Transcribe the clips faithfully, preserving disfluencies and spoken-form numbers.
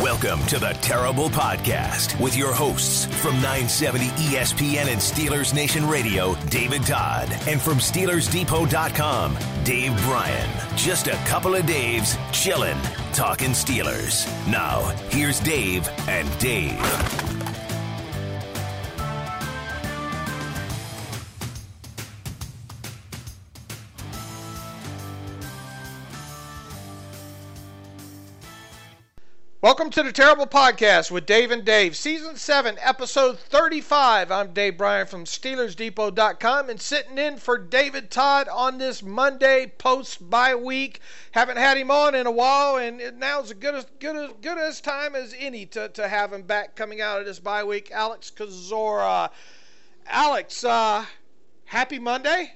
Welcome to the Terrible Podcast with your hosts from nine seventy E S P N and Steelers Nation Radio, David Todd, and from Steelers Depot dot com, Dave Bryan. Just a couple of Daves chillin', talking Steelers. Now, here's Dave and Dave. Welcome to the Terrible Podcast with Dave and Dave, Season seven, Episode thirty-five. I'm Dave Bryan from Steelers Depot dot com and sitting in for David Todd on this Monday post-bye week. Haven't had him on in a while, and now's as good as good as good as time as any to, to have him back coming out of this bye week. Alex Kozora. Alex, uh, happy Monday.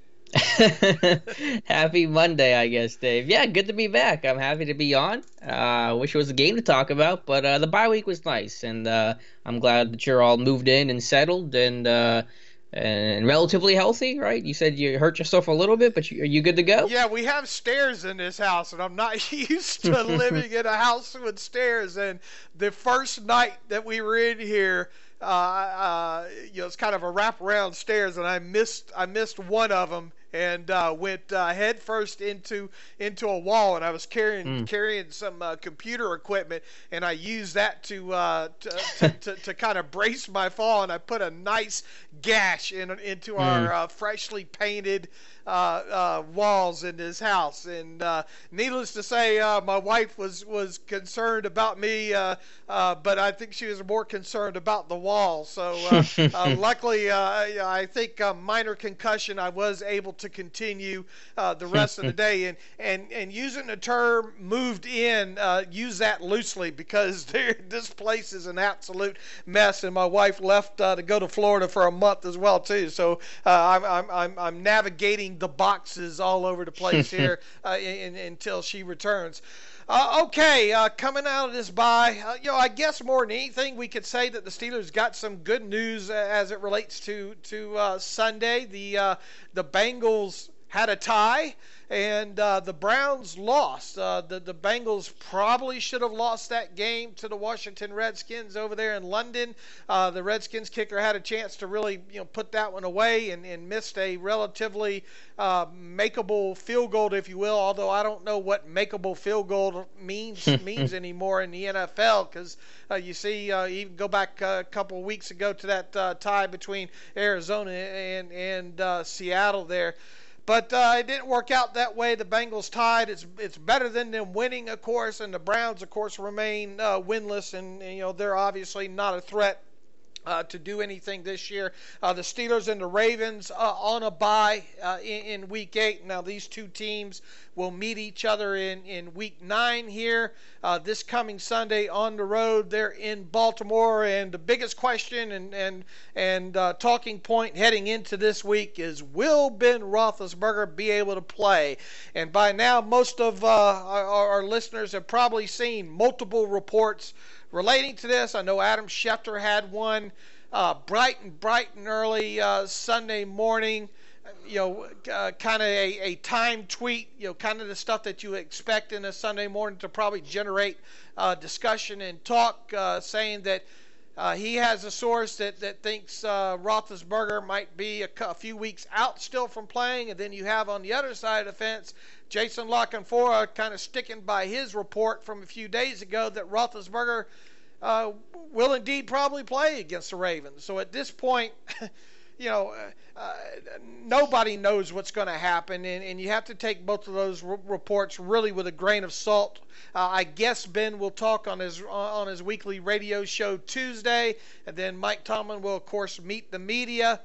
Happy Monday, I guess, Dave. Yeah, good to be back. I'm happy to be on. I uh, wish it was a game to talk about, but uh, the bye week was nice, and uh, I'm glad that you're all moved in and settled and uh, and relatively healthy, right? You said you hurt yourself a little bit, but you, are you good to go? Yeah, we have stairs in this house, and I'm not used to living in a house with stairs. And the first night that we were in here, uh, uh, you know, it's kind of a wraparound stairs, and I missed I missed one of them. And uh, went uh, head first into into a wall, and I was carrying mm. carrying some uh, computer equipment, and I used that to uh, to, to, to, to kind of brace my fall, and I put a nice gash in into mm. our uh, freshly painted uh, uh, walls in this house. And uh, needless to say, uh, my wife was was concerned about me, uh, uh, but I think she was more concerned about the wall. So uh, uh, luckily, uh, I think uh, minor concussion, I was able to to continue uh, the rest of the day. And, and, and using the term moved in, uh, use that loosely, because this place is an absolute mess, and my wife left uh, to go to Florida for a month as well too. So uh, I'm, I'm, I'm, I'm navigating the boxes all over the place here uh, in, in, until she returns. Uh, okay, uh, coming out of this bye, uh, you know, I guess more than anything, we could say that the Steelers got some good news uh, as it relates to to uh, Sunday. The uh, the Bengals had a tie, and uh, the Browns lost. Uh, the the Bengals probably should have lost that game to the Washington Redskins over there in London. Uh, the Redskins kicker had a chance to really, you know, put that one away, and, and missed a relatively uh, makeable field goal, if you will. Although I don't know what makeable field goal means means anymore in the N F L, because uh, you see, uh, even go back uh, a couple of weeks ago to that uh, tie between Arizona and and uh, Seattle there. But uh, it didn't work out that way. The Bengals tied. It's it's better than them winning, of course, and the Browns, of course, remain uh, winless, and, and you know they're obviously not a threat Uh, to do anything this year. Uh, the Steelers and the Ravens uh, on a bye uh, in, in Week eight. Now these two teams will meet each other in, in Week nine here uh, this coming Sunday on the road. They're in Baltimore, and the biggest question and and and uh, talking point heading into this week is, will Ben Roethlisberger be able to play? And by now, most of uh, our, our listeners have probably seen multiple reports relating to this. I know Adam Schefter had one uh, bright and bright and early uh, Sunday morning, you know, uh, kind of a, a time tweet, you know, kind of the stuff that you expect in a Sunday morning to probably generate uh, discussion and talk, uh, saying that uh, he has a source that, that thinks uh, Roethlisberger might be a, a few weeks out still from playing. And then you have on the other side of the fence, Jason La Canfora kind of sticking by his report from a few days ago that Roethlisberger uh, will indeed probably play against the Ravens. So at this point, you know, uh, uh, nobody knows what's going to happen, and, and you have to take both of those r- reports really with a grain of salt. Uh, I guess Ben will talk on his on his weekly radio show Tuesday, and then Mike Tomlin will, of course, meet the media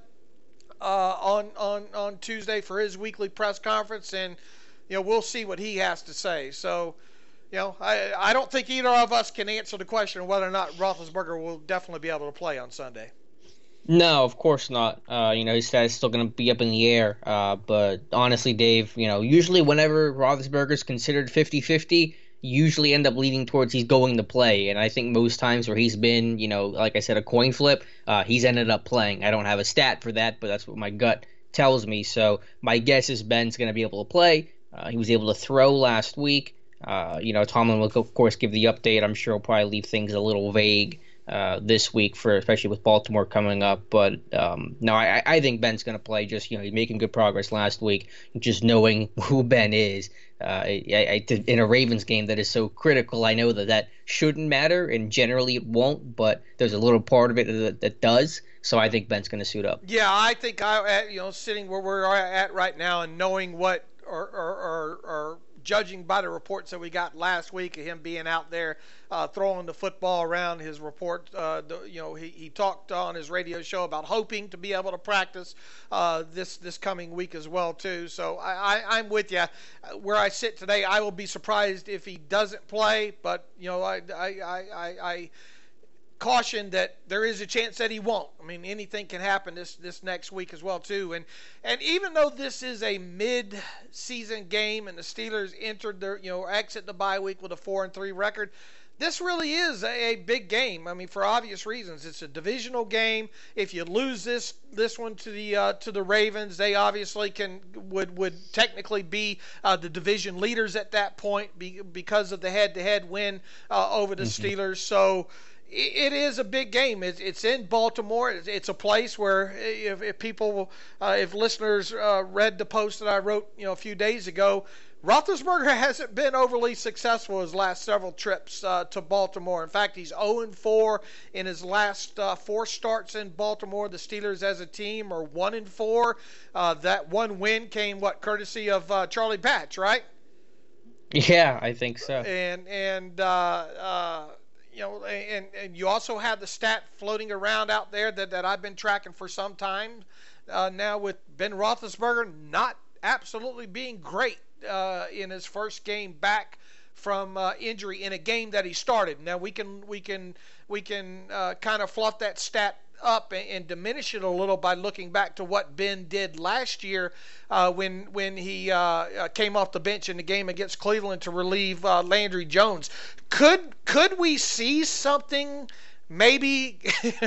uh, on on on Tuesday for his weekly press conference, and you know, we'll see what he has to say. So, you know, I I don't think either of us can answer the question of whether or not Roethlisberger will definitely be able to play on Sunday. No, of course not. Uh, you know, his status is still going to be up in the air. Uh, but honestly, Dave, you know, usually whenever Roethlisberger is considered fifty-fifty, usually end up leaning towards he's going to play. And I think most times where he's been, you know, like I said, a coin flip, uh, he's ended up playing. I don't have a stat for that, but that's what my gut tells me. So my guess is Ben's going to be able to play. Uh, he was able to throw last week. Uh, you know, Tomlin will of course give the update. I'm sure he'll probably leave things a little vague uh, this week, for especially with Baltimore coming up. But um, no, I, I think Ben's going to play. Just, you know, he's making good progress last week. Just knowing who Ben is uh, I, I, in a Ravens game that is so critical, I know that that shouldn't matter, and generally it won't. But there's a little part of it that, that does. So I think Ben's going to suit up. Yeah, I think I, you know, sitting where we're at right now and knowing what or or, or, or judging by the reports that we got last week of him being out there uh, throwing the football around, his report, uh, the, you know, he, he talked on his radio show about hoping to be able to practice uh, this this coming week as well too. So I, I, I'm with you. Where I sit today, I will be surprised if he doesn't play, but you know, I I I, I, I caution that there is a chance that he won't. I mean, anything can happen this this next week as well too. And and even though this is a mid-season game and the Steelers entered their, you know, exit the bye week with a four and three record, this really is a, a big game. I mean, for obvious reasons, it's a divisional game. If you lose this this one to the uh, to the Ravens, they obviously can would would technically be uh, the division leaders at that point be, because of the head-to-head win uh, over the mm-hmm. Steelers. So it is a big game. It's in Baltimore. It's a place where if, if people, uh, if listeners uh, read the post that I wrote, you know, a few days ago, Roethlisberger hasn't been overly successful his last several trips uh, to Baltimore. In fact, he's oh and four in his last uh, four starts in Baltimore. The Steelers as a team are one and four. Uh, that one win came, what, courtesy of uh, Charlie Batch, right? Yeah, I think so. And, and, uh, uh, You know, and, and you also have the stat floating around out there that, that I've been tracking for some time uh, now with Ben Roethlisberger not absolutely being great uh, in his first game back from uh, injury in a game that he started. Now we can we can we can uh, kind of fluff that stat up and, and diminish it a little by looking back to what Ben did last year uh, when when he uh, uh, came off the bench in the game against Cleveland to relieve uh, Landry Jones. Could could we see something maybe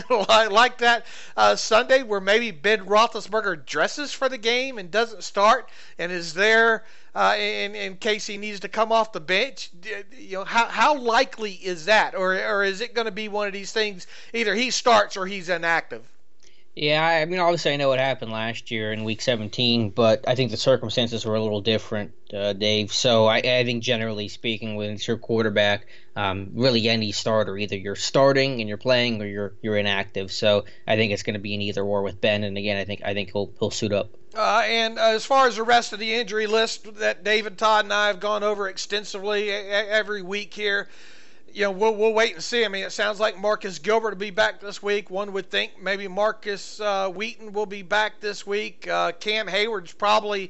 like that uh, Sunday where maybe Ben Roethlisberger dresses for the game and doesn't start and is there uh, in, in case he needs to come off the bench? You know, how how likely is that? Or, or is it going to be one of these things, either he starts or he's inactive? Yeah, I mean, obviously I know what happened last year in Week seventeen, but I think the circumstances were a little different, uh, Dave. So I, I think generally speaking, when it's your quarterback, um, really any starter, either you're starting and you're playing or you're you're inactive. So I think it's going to be an either or with Ben. And again, I think I think he'll he'll suit up. Uh, and uh, as far as the rest of the injury list that David, Todd, and I have gone over extensively every week here, you know, we'll we'll wait and see. I mean, it sounds like Marcus Gilbert will be back this week. One would think maybe Marcus uh, Wheaton will be back this week. Uh, Cam Hayward's probably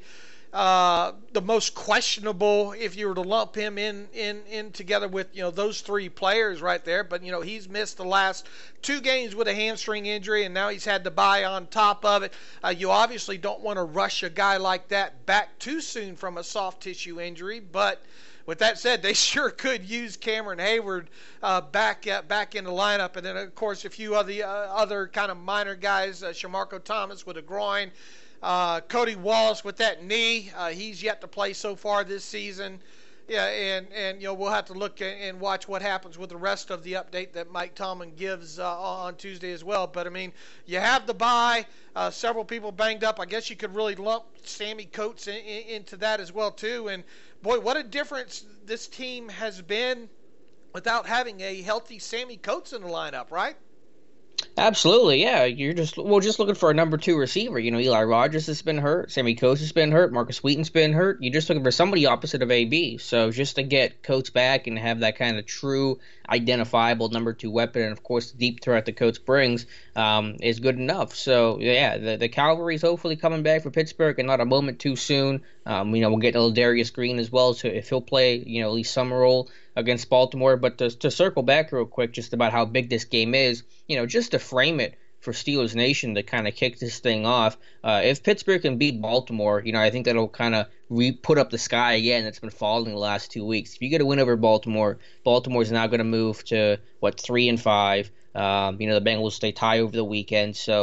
uh, the most questionable if you were to lump him in, in in together with, you know, those three players right there. But, you know, he's missed the last two games with a hamstring injury, and now he's had to bye on top of it. Uh, you obviously don't want to rush a guy like that back too soon from a soft tissue injury, but with that said, they sure could use Cameron Hayward uh, back uh, back in the lineup. And then, of course, a few of the uh, other kind of minor guys, uh, Shamarko Thomas with a groin, uh, Cody Wallace with that knee. Uh, he's yet to play so far this season. Yeah, and, and you know, we'll have to look and watch what happens with the rest of the update that Mike Tomlin gives uh, on Tuesday as well. But, I mean, you have the bye, uh, several people banged up. I guess you could really lump Sammy Coates in, in, into that as well, too. And, boy, what a difference this team has been without having a healthy Sammy Coates in the lineup, right? Absolutely, yeah. You're just well, just looking for a number two receiver. You know, Eli Rogers has been hurt, Sammy Coates has been hurt, Marcus Wheaton's been hurt. You're just looking for somebody opposite of A B. So just to get Coates back and have that kind of true, identifiable number two weapon, and of course the deep threat that Coates brings, um, is good enough. So yeah, the the cavalry's hopefully coming back for Pittsburgh, and not a moment too soon. Um, you know, we'll get a little Darius Green as well, so if he'll play, you know, at least some role against Baltimore. But to, to circle back real quick just about how big this game is, you know, just to frame it for Steelers Nation to kind of kick this thing off, uh, if Pittsburgh can beat Baltimore, you know, I think that'll kind of re- put up the sky again that's been falling the last two weeks. If you get a win over Baltimore, Baltimore's now going to move to, what, three and five. Um, you know, the Bengals stay tie over the weekend, so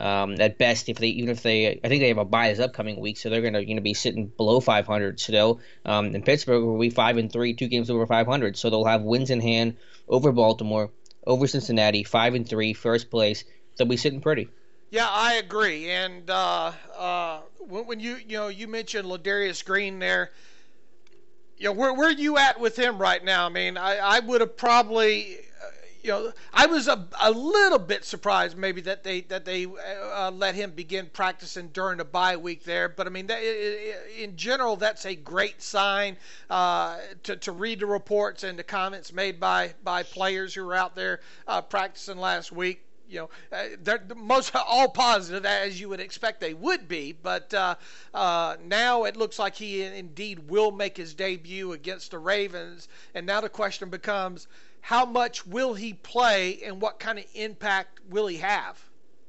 Um, at best, if they even if they, I think they have a bye this upcoming week, so they're going to you know be sitting below five hundred still. Um, in Pittsburgh, will be five and three, two games over five hundred, so they'll have wins in hand over Baltimore, over Cincinnati, five and three, first place. They'll be sitting pretty. Yeah, I agree. And uh, uh, when, when you you know you mentioned Ladarius Green there, you know where where are you at with him right now? I mean, I, I would have probably. You know, I was a, a little bit surprised maybe that they that they uh, let him begin practicing during the bye week there. But I mean, that, in general, that's a great sign uh, to to read the reports and the comments made by by players who were out there uh, practicing last week. You know, uh, they're most all positive, as you would expect they would be. But uh, uh, now it looks like he indeed will make his debut against the Ravens. And now the question becomes, how much will he play and what kind of impact will he have?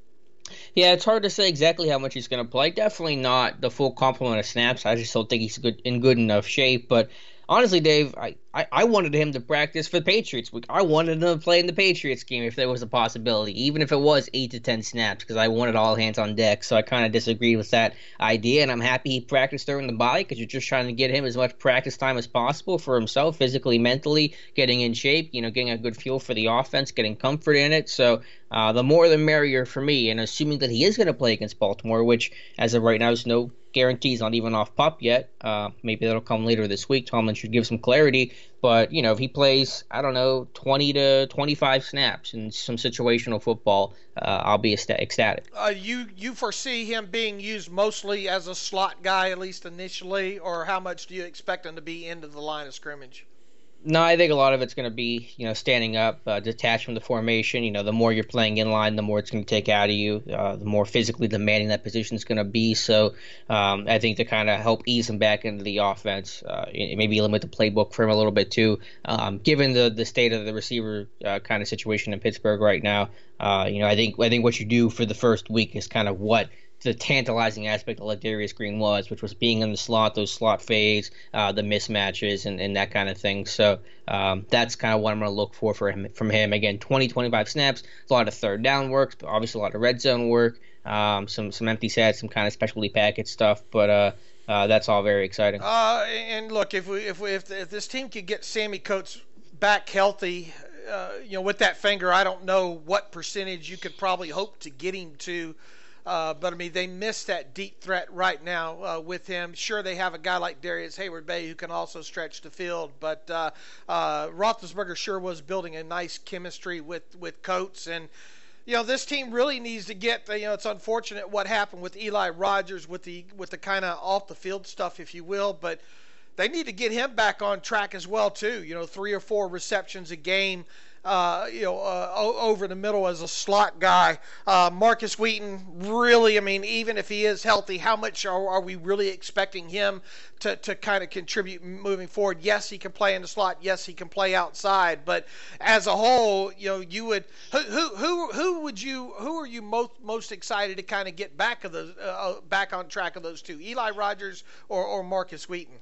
Yeah, it's hard to say exactly how much he's going to play. Definitely not the full complement of snaps. I just don't think he's good in good enough shape. But honestly, Dave, I, I, I wanted him to practice for the Patriots. I wanted him to play in the Patriots game if there was a possibility, even if it was eight to ten snaps, because I wanted all hands on deck. So I kind of disagreed with that idea, and I'm happy he practiced during the bye because you're just trying to get him as much practice time as possible for himself, physically, mentally, getting in shape, you know, getting a good feel for the offense, getting comfort in it. So uh, the more the merrier for me, and assuming that he is going to play against Baltimore, which as of right now is no guarantees, not even off pup yet. Uh, maybe that'll come later this week. Tomlin should give some clarity. But, you know, if he plays, I don't know, twenty to twenty-five snaps in some situational football, uh, I'll be ecstatic. Uh, you, you foresee him being used mostly as a slot guy, at least initially, or how much do you expect him to be into the line of scrimmage? No, I think a lot of it's going to be, you know, standing up, uh, detached from the formation. You know, the more you're playing in line, the more it's going to take out of you, uh, the more physically demanding that position is going to be. So um, I think to kind of help ease him back into the offense, uh, maybe limit the playbook for him a little bit too, um, given the, the state of the receiver uh, kind of situation in Pittsburgh right now. Uh, you know, I think I think what you do for the first week is kind of what the tantalizing aspect of Ladarius Green was, which was being in the slot, those slot fades, uh, the mismatches, and, and that kind of thing. So um, that's kind of what I'm going to look for, for him, from him. Again, twenty, twenty-five snaps, a lot of third down work, but obviously a lot of red zone work, um, some some empty sets, some kind of specialty package stuff. But uh, uh, that's all very exciting. Uh, and look, if we if we if, if this team could get Sammy Coates back healthy, uh, you know, with that finger, I don't know what percentage you could probably hope to get him to. Uh, but, I mean, they miss that deep threat right now uh, with him. Sure, they have a guy like Darius Hayward-Bay who can also stretch the field. But uh, uh, Roethlisberger sure was building a nice chemistry with, with Coates. And, you know, this team really needs to get, you know, it's unfortunate what happened with Eli Rogers with the with the kind of off-the-field stuff, if you will. But they need to get him back on track as well, too. You know, three or four receptions a game. Uh, you know, uh, over the middle as a slot guy. Uh, Marcus Wheaton, really, I mean, even if he is healthy, how much are, are we really expecting him to, to kind of contribute moving forward? Yes, he can play in the slot. Yes, he can play outside. But as a whole, you know, you would who who who, who would you who are you most most excited to kind of get back of those uh, back on track of those two, Eli Rogers or or Marcus Wheaton?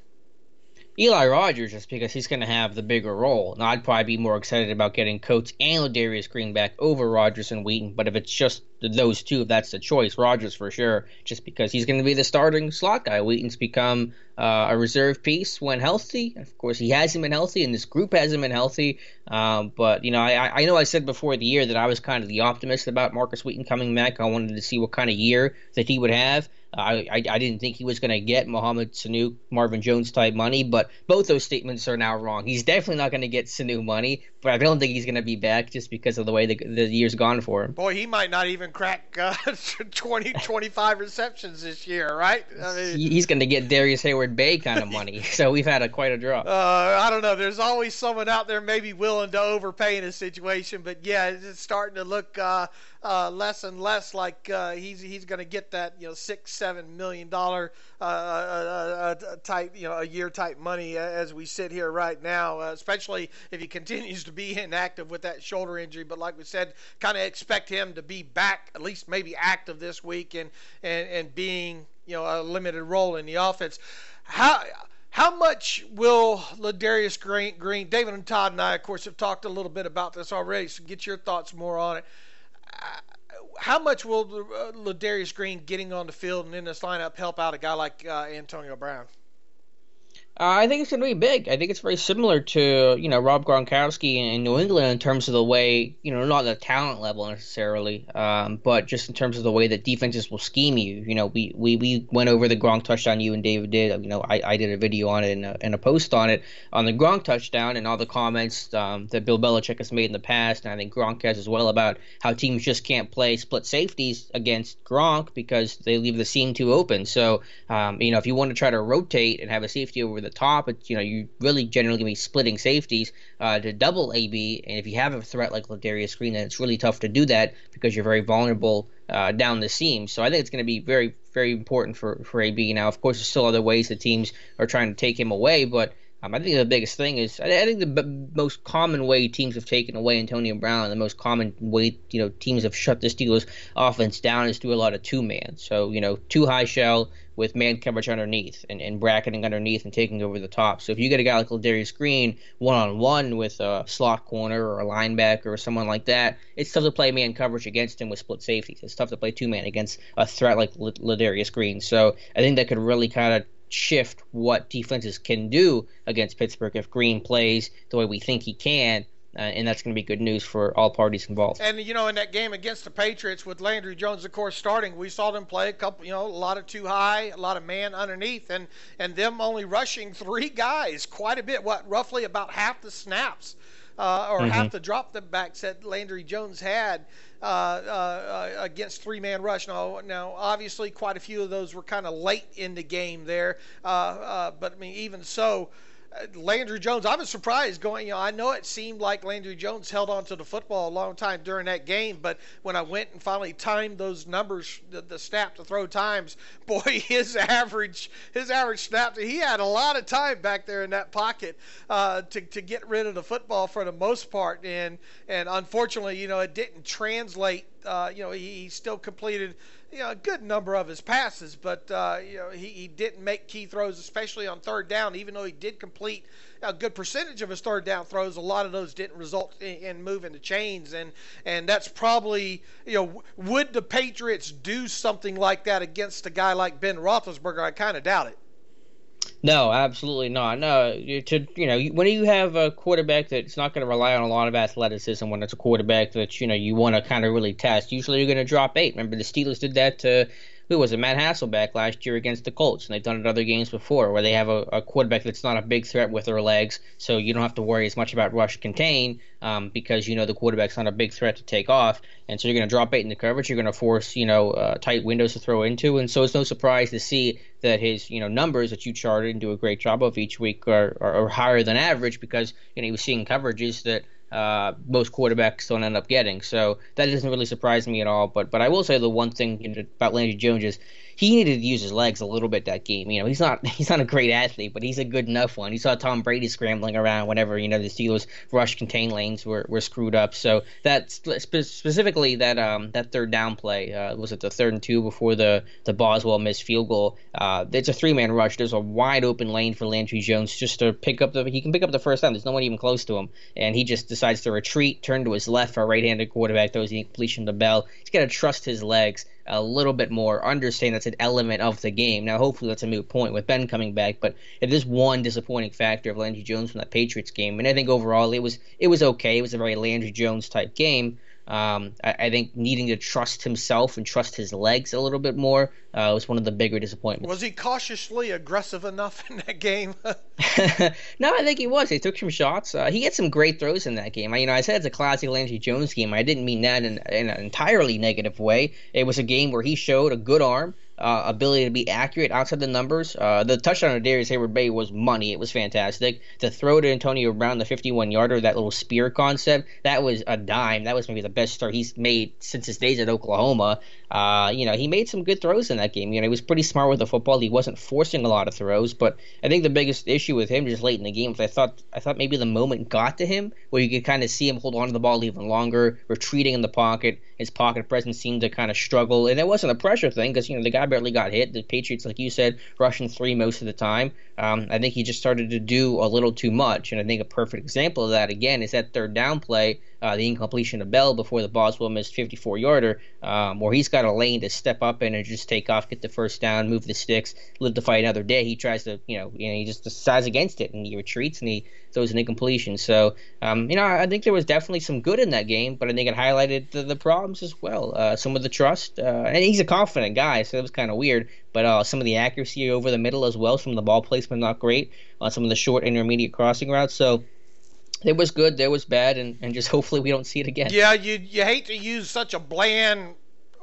Eli Rogers, just because he's going to have the bigger role. Now, I'd probably be more excited about getting Coates and Ladarius Green back over Rogers and Wheaton, but if it's just those two, if that's the choice, Rogers for sure, just because he's going to be the starting slot guy. Wheaton's become uh, a reserve piece when healthy. Of course, he hasn't been healthy, and this group hasn't been healthy. Um, but, you know, I, I know I said before the year that I was kind of the optimist about Marcus Wheaton coming back. I wanted to see what kind of year that he would have. I, I, I didn't think he was going to get Mohamed Sanu, Marvin Jones type money, but both those statements are now wrong. He's definitely not going to get Sanu money, but I don't think he's going to be back just because of the way the, the year's gone for him. Boy, he might not even crack uh, twenty, twenty-five receptions this year, right? I mean, he's going to get Darius Hayward-Bay kind of money, so we've had a quite a drop. Uh, I don't know. There's always someone out there maybe willing to overpay in a situation, but yeah, it's starting to look uh, uh, less and less like uh, he's he's going to get that, you know, six, seven million dollar uh, uh, uh, type, you know, a year type money as we sit here right now, uh, especially if he continues to be inactive with that shoulder injury. But like we said, kind of expect him to be back, at least maybe active this week, and and and being, you know, a limited role in the offense. How how much will Ladarius Green, Green, David and Todd and I, of course, have talked a little bit about this already, so get your thoughts more on it. Uh, how much will uh, Ladarius Green getting on the field and in this lineup help out a guy like uh, Antonio Brown? Uh, I think it's going to be big. I think it's very similar to, you know, Rob Gronkowski in New England in terms of the way, you know, not the talent level necessarily, um, but just in terms of the way that defenses will scheme you. You know, we, we, we went over the Gronk touchdown, you and David did. You know, I, I did a video on it and a, and a post on it on the Gronk touchdown and all the comments um, that Bill Belichick has made in the past, and I think Gronk has as well, about how teams just can't play split safeties against Gronk because they leave the seam too open. So, um, you know, if you want to try to rotate and have a safety over the top, it's, you know, you really generally going to be splitting safeties uh, to double A B, and if you have a threat like Ladarius Green, then it's really tough to do that because you're very vulnerable uh, down the seam. So I think it's going to be very, very important for, for A B. Now, of course, there's still other ways that teams are trying to take him away, but Um, I think the biggest thing is, I, I think the b- most common way teams have taken away Antonio Brown, the most common way, you know, teams have shut the Steelers offense down is through a lot of two-man. So, you know, two high shell with man coverage underneath and, and bracketing underneath and taking over the top. So if you get a guy like Ladarius Green one-on-one with a slot corner or a linebacker or someone like that, it's tough to play man coverage against him with split safeties. It's tough to play two-man against a threat like L- Ladarius Green. So I think that could really kind of shift what defenses can do against Pittsburgh if Green plays the way we think he can, uh, and that's going to be good news for all parties involved. And, you know, in that game against the Patriots with Landry Jones, of course, starting, we saw them play a couple, you know, a lot of two high, a lot of man underneath, and, and them only rushing three guys quite a bit, what, roughly about half the snaps uh, or mm-hmm. half the drop the backs that Landry Jones had Uh, uh, against three-man rush. Now, now, obviously, quite a few of those were kind of late in the game there. Uh, uh, but, I mean, even so, uh, Landry Jones, I was surprised going, you know, I know it seemed like Landry Jones held on to the football a long time during that game, but when I went and finally timed those numbers, the, the snap to throw times, boy, his average his average snap, he had a lot of time back there in that pocket uh, to, to get rid of the football for the most part. And, and unfortunately, you know, it didn't translate. Uh, you know, he, he still completed, you know, a good number of his passes, but, uh, you know, he, he didn't make key throws, especially on third down, even though he did complete a good percentage of his third down throws. A lot of those didn't result in, in moving the chains, and, and that's probably, you know, would the Patriots do something like that against a guy like Ben Roethlisberger? I kind of doubt it. No, absolutely not. No, to you know, when you have a quarterback that's not going to rely on a lot of athleticism, when it's a quarterback that you know you want to kind of really test, usually you're going to drop eight. Remember, the Steelers did that to who was it, Matt Hasselbeck last year against the Colts, and they've done it other games before, where they have a, a quarterback that's not a big threat with their legs, so you don't have to worry as much about rush contain um, because you know the quarterback's not a big threat to take off, and so you're going to drop eight in the coverage. You're going to force you know uh, tight windows to throw into, and so it's no surprise to see that his you know numbers that you charted and do a great job of each week are, are, are higher than average because you know he was seeing coverages that uh, most quarterbacks don't end up getting. So that doesn't really surprise me at all. But but I will say the one thing you know, about Landry Jones is he needed to use his legs a little bit that game. You know, he's not he's not a great athlete, but he's a good enough one. You saw Tom Brady scrambling around whenever you know the Steelers' rush contain lanes were, were screwed up. So that spe- specifically that um that third down play uh, was it the third and two before the the Boswell missed field goal. Uh, it's a three man rush. There's a wide open lane for Landry Jones just to pick up the he can pick up the first down. There's no one even close to him, and he just decides to retreat, turn to his left for a right-handed quarterback. Throws the incompletion to Bell. He's got to trust his legs a little bit more, understand that's an element of the game. Now, hopefully that's a moot point with Ben coming back, but it is one disappointing factor of Landry Jones from that Patriots game, and I think overall it was it was okay. It was a very Landry Jones type game. Um, I, I think needing to trust himself and trust his legs a little bit more uh, was one of the bigger disappointments. Was he cautiously aggressive enough in that game? No, I think he was. He took some shots. Uh, he had some great throws in that game. I, you know, I said it's a classic Landry Jones game. I didn't mean that in, in an entirely negative way. It was a game where he showed a good arm, uh, ability to be accurate outside the numbers. Uh, the touchdown of Darius Heyward-Bey was money. It was fantastic. The throw to Antonio Brown, the fifty-one-yarder, that little spear concept, that was a dime. That was maybe the best throw he's made since his days at Oklahoma. Uh, you know, he made some good throws in that game. You know, he was pretty smart with the football. He wasn't forcing a lot of throws, but I think the biggest issue with him just late in the game was I thought I thought maybe the moment got to him where you could kind of see him hold on to the ball even longer, retreating in the pocket. His pocket presence seemed to kind of struggle, and it wasn't a pressure thing because, you know, the guy barely got hit. The Patriots, like you said, rushing three most of the time. Um, I think he just started to do a little too much, and I think a perfect example of that, again, is that third down play uh, the incompletion to Bell before the Boswell missed fifty-four yarder, um, where he's got a lane to step up in and just take off, get the first down, move the sticks, live to fight another day. He tries to, you know, you know, he just decides against it and he retreats and he throws an incompletion. So, um, you know, I think there was definitely some good in that game, but I think it highlighted the, the problems as well. Uh, some of the trust, uh, and he's a confident guy, so it was kind of weird. But uh, some of the accuracy over the middle as well, some of the ball placement not great on uh, some of the short intermediate crossing routes. So there was good, there was bad, and, and just hopefully we don't see it again. Yeah, you you hate to use such a bland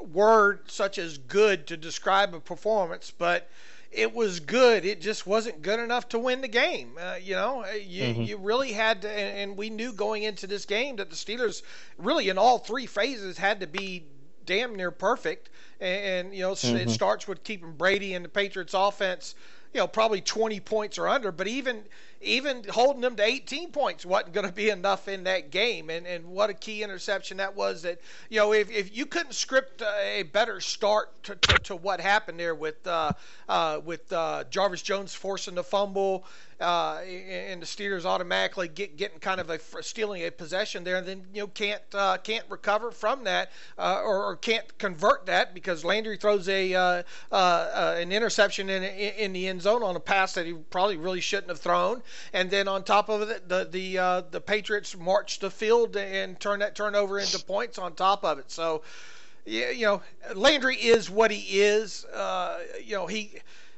word such as good to describe a performance, but it was good. It just wasn't good enough to win the game. Uh, you know, you, mm-hmm. you really had to, and, and we knew going into this game that the Steelers really in all three phases had to be damn near perfect. And, and you know, mm-hmm. it starts with keeping Brady and the Patriots offense, you know, probably twenty points or under, but even even holding them to eighteen points wasn't going to be enough in that game. And, and what a key interception that was. That, you know, if, if you couldn't script a better start to, to, to what happened there with uh, uh, with uh, Jarvis Jones forcing the fumble, uh, and the Steelers automatically get, getting kind of a stealing a possession there, and then you know can't uh, can't recover from that uh, or, or can't convert that because Landry throws a uh, uh, uh, an interception in, in in the end zone on a pass that he probably really shouldn't have thrown, and then on top of it, the the uh, the Patriots march the field and turn that turnover into points on top of it. So, yeah, you know, Landry is what he is. Uh, you know, he.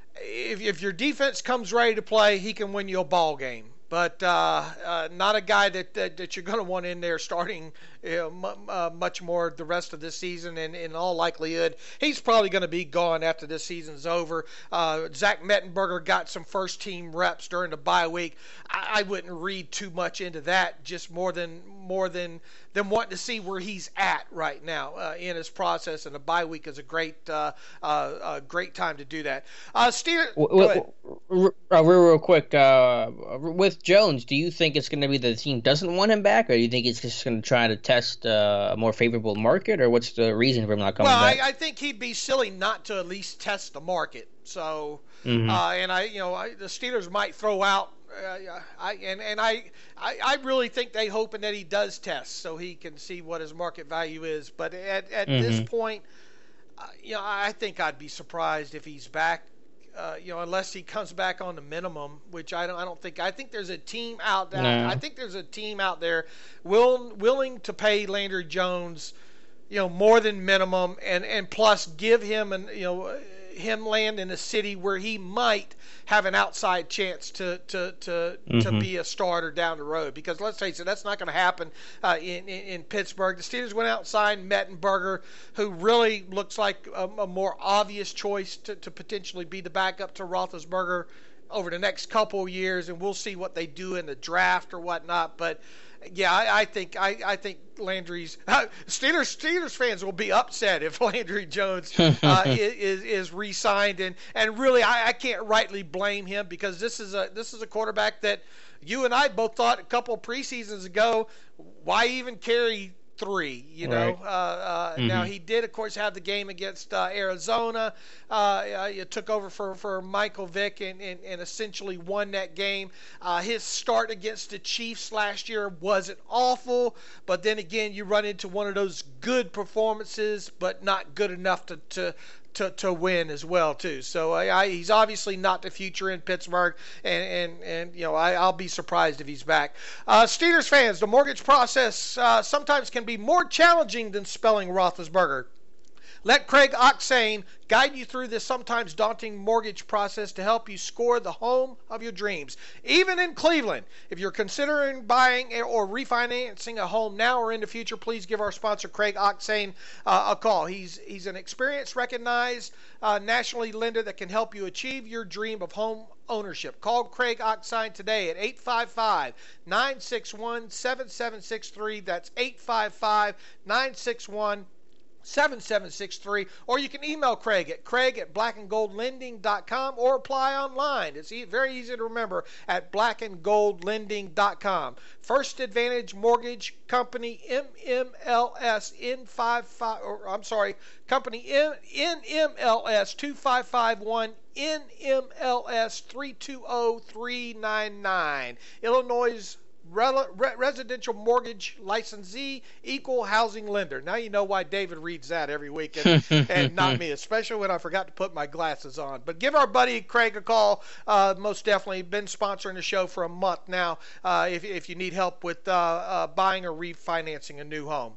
If, if your defense comes ready to play, he can win you a ball game. But uh, uh, not a guy that that, that you're going to want in there starting you know, m- uh, much more the rest of this season. And in all likelihood, he's probably going to be gone after this season's over. Uh, Zach Mettenberger got some first-team reps during the bye week. I, I wouldn't read too much into that, just more than more than than wanting to see where he's at right now uh, in his process. And the bye week is a great uh, uh, a great time to do that. Uh, Steve, real, real, real quick, uh, with Jones, do you think it's going to be that the team doesn't want him back, or do you think it's just going to try to test uh, a more favorable market, or what's the reason for him not coming well, back? Well, I, I think he'd be silly not to at least test the market. So, mm-hmm. uh, and I, you know, I, the Steelers might throw out. Uh, I and and I, I I really think they hoping that he does test so he can see what his market value is. But at at mm-hmm. this point, uh, you know, I think I'd be surprised if he's back. Uh, you know, unless he comes back on the minimum, which I don't. I don't think. I think there's a team out there. No. I think there's a team out there will willing to pay Landry Jones, you know, more than minimum, and, and plus give him an you know him land in a city where he might have an outside chance to to to, mm-hmm. to be a starter down the road. Because let's face it, that's not going to happen uh, in, in in Pittsburgh. The Steelers went out and signed Mettenberger, who really looks like a, a more obvious choice to, to potentially be the backup to Roethlisberger over the next couple of years, and we'll see what they do in the draft or whatnot. But yeah, I, I think I, I think Landry's uh, Steelers Steelers fans will be upset if Landry Jones uh, is is re-signed, and and really I, I can't rightly blame him because this is a this is a quarterback that you and I both thought a couple of preseasons ago, why even carry three, you know. Right. Uh, uh, mm-hmm. Now, he did, of course, have the game against uh, Arizona. Uh, he took over for, for Michael Vick and, and, and essentially won that game. Uh, his start against the Chiefs last year wasn't awful, but then again, you run into one of those good performances, but not good enough to, to To, to win as well too. So I, I, he's obviously not the future in Pittsburgh, and and, and you know I, I'll be surprised if he's back. Uh, Steelers fans, the mortgage process uh, sometimes can be more challenging than spelling Roethlisberger. Let Craig Oksane guide you through this sometimes daunting mortgage process to help you score the home of your dreams. Even in Cleveland, if you're considering buying or refinancing a home now or in the future, please give our sponsor Craig Oksane uh, a call. He's he's an experienced, recognized, uh, nationally lender that can help you achieve your dream of home ownership. Call Craig Oksane today at eight five five, nine six one, seven seven six three. That's eight five five, nine six one, seven seven six three, or you can email Craig at craig at black and gold lending dot com or apply online. It's e- very easy to remember at black and gold lending dot com. First Advantage Mortgage Company, M M L S N fifty-five, or I'm sorry, Company N M L S two five five one, N M L S three two zero three nine nine. Illinois Re- re- residential mortgage licensee, equal housing lender. Now you know why David reads that every week and, and not me, especially when I forgot to put my glasses on. But give our buddy Craig a call. Uh, most definitely been sponsoring the show for a month now uh, if, if you need help with uh, uh, buying or refinancing a new home.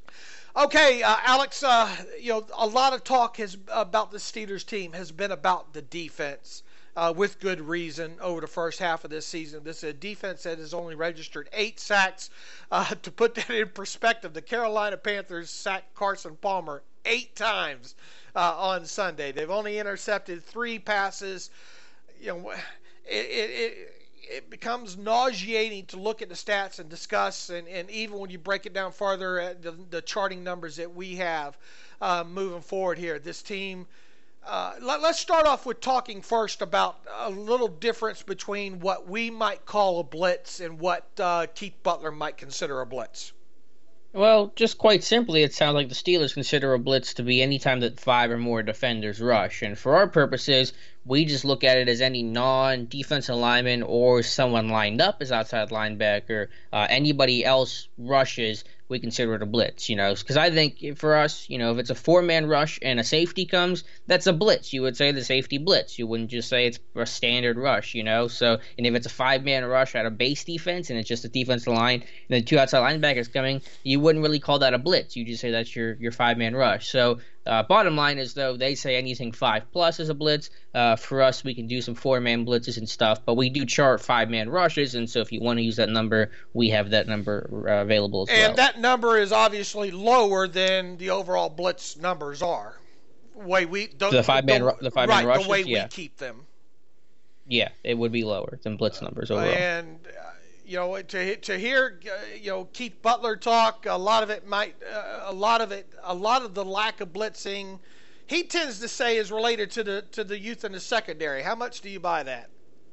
Okay, uh, Alex, uh, you know, a lot of talk has about the Steelers team has been about the defense. Uh, with good reason over the first half of this season. This is a defense that has only registered eight sacks. Uh, to put that in perspective, the Carolina Panthers sacked Carson Palmer eight times uh, on Sunday. They've only intercepted three passes. You know, it, it, it, it becomes nauseating to look at the stats and discuss, and, and even when you break it down farther, at the, the charting numbers that we have uh, moving forward here, this team. Uh, let, let's start off with talking first about a little difference between what we might call a blitz and what uh, Keith Butler might consider a blitz. Well, just quite simply, it sounds like the Steelers consider a blitz to be any time that five or more defenders rush. And for our purposes, we just look at it as any non-defensive lineman or someone lined up as outside linebacker. Uh, anybody else rushes, we consider it a blitz, you know, because I think for us, you know, if it's a four-man rush and a safety comes, that's a blitz. You would say the safety blitz. You wouldn't just say it's a standard rush, you know. So, and if it's a five-man rush at a base defense and it's just a defensive line and then two outside linebackers coming, you wouldn't really call that a blitz. You just say that's your, your five-man rush. So, Uh, bottom line is, though, they say anything five plus is a blitz. Uh, for us, we can do some four-man blitzes and stuff, but we do chart five-man rushes, and so if you want to use that number, we have that number uh, available as and well. And that number is obviously lower than the overall blitz numbers are. Way we don't, the five-man the, the five-man right, rushes, the way yeah. we keep them. Yeah, it would be lower than blitz numbers overall. And uh, you know, to to hear uh, you know Keith Butler talk, a lot of it might, uh, a lot of it, a lot of the lack of blitzing, he tends to say is related to the to the youth in the secondary. How much do you buy that?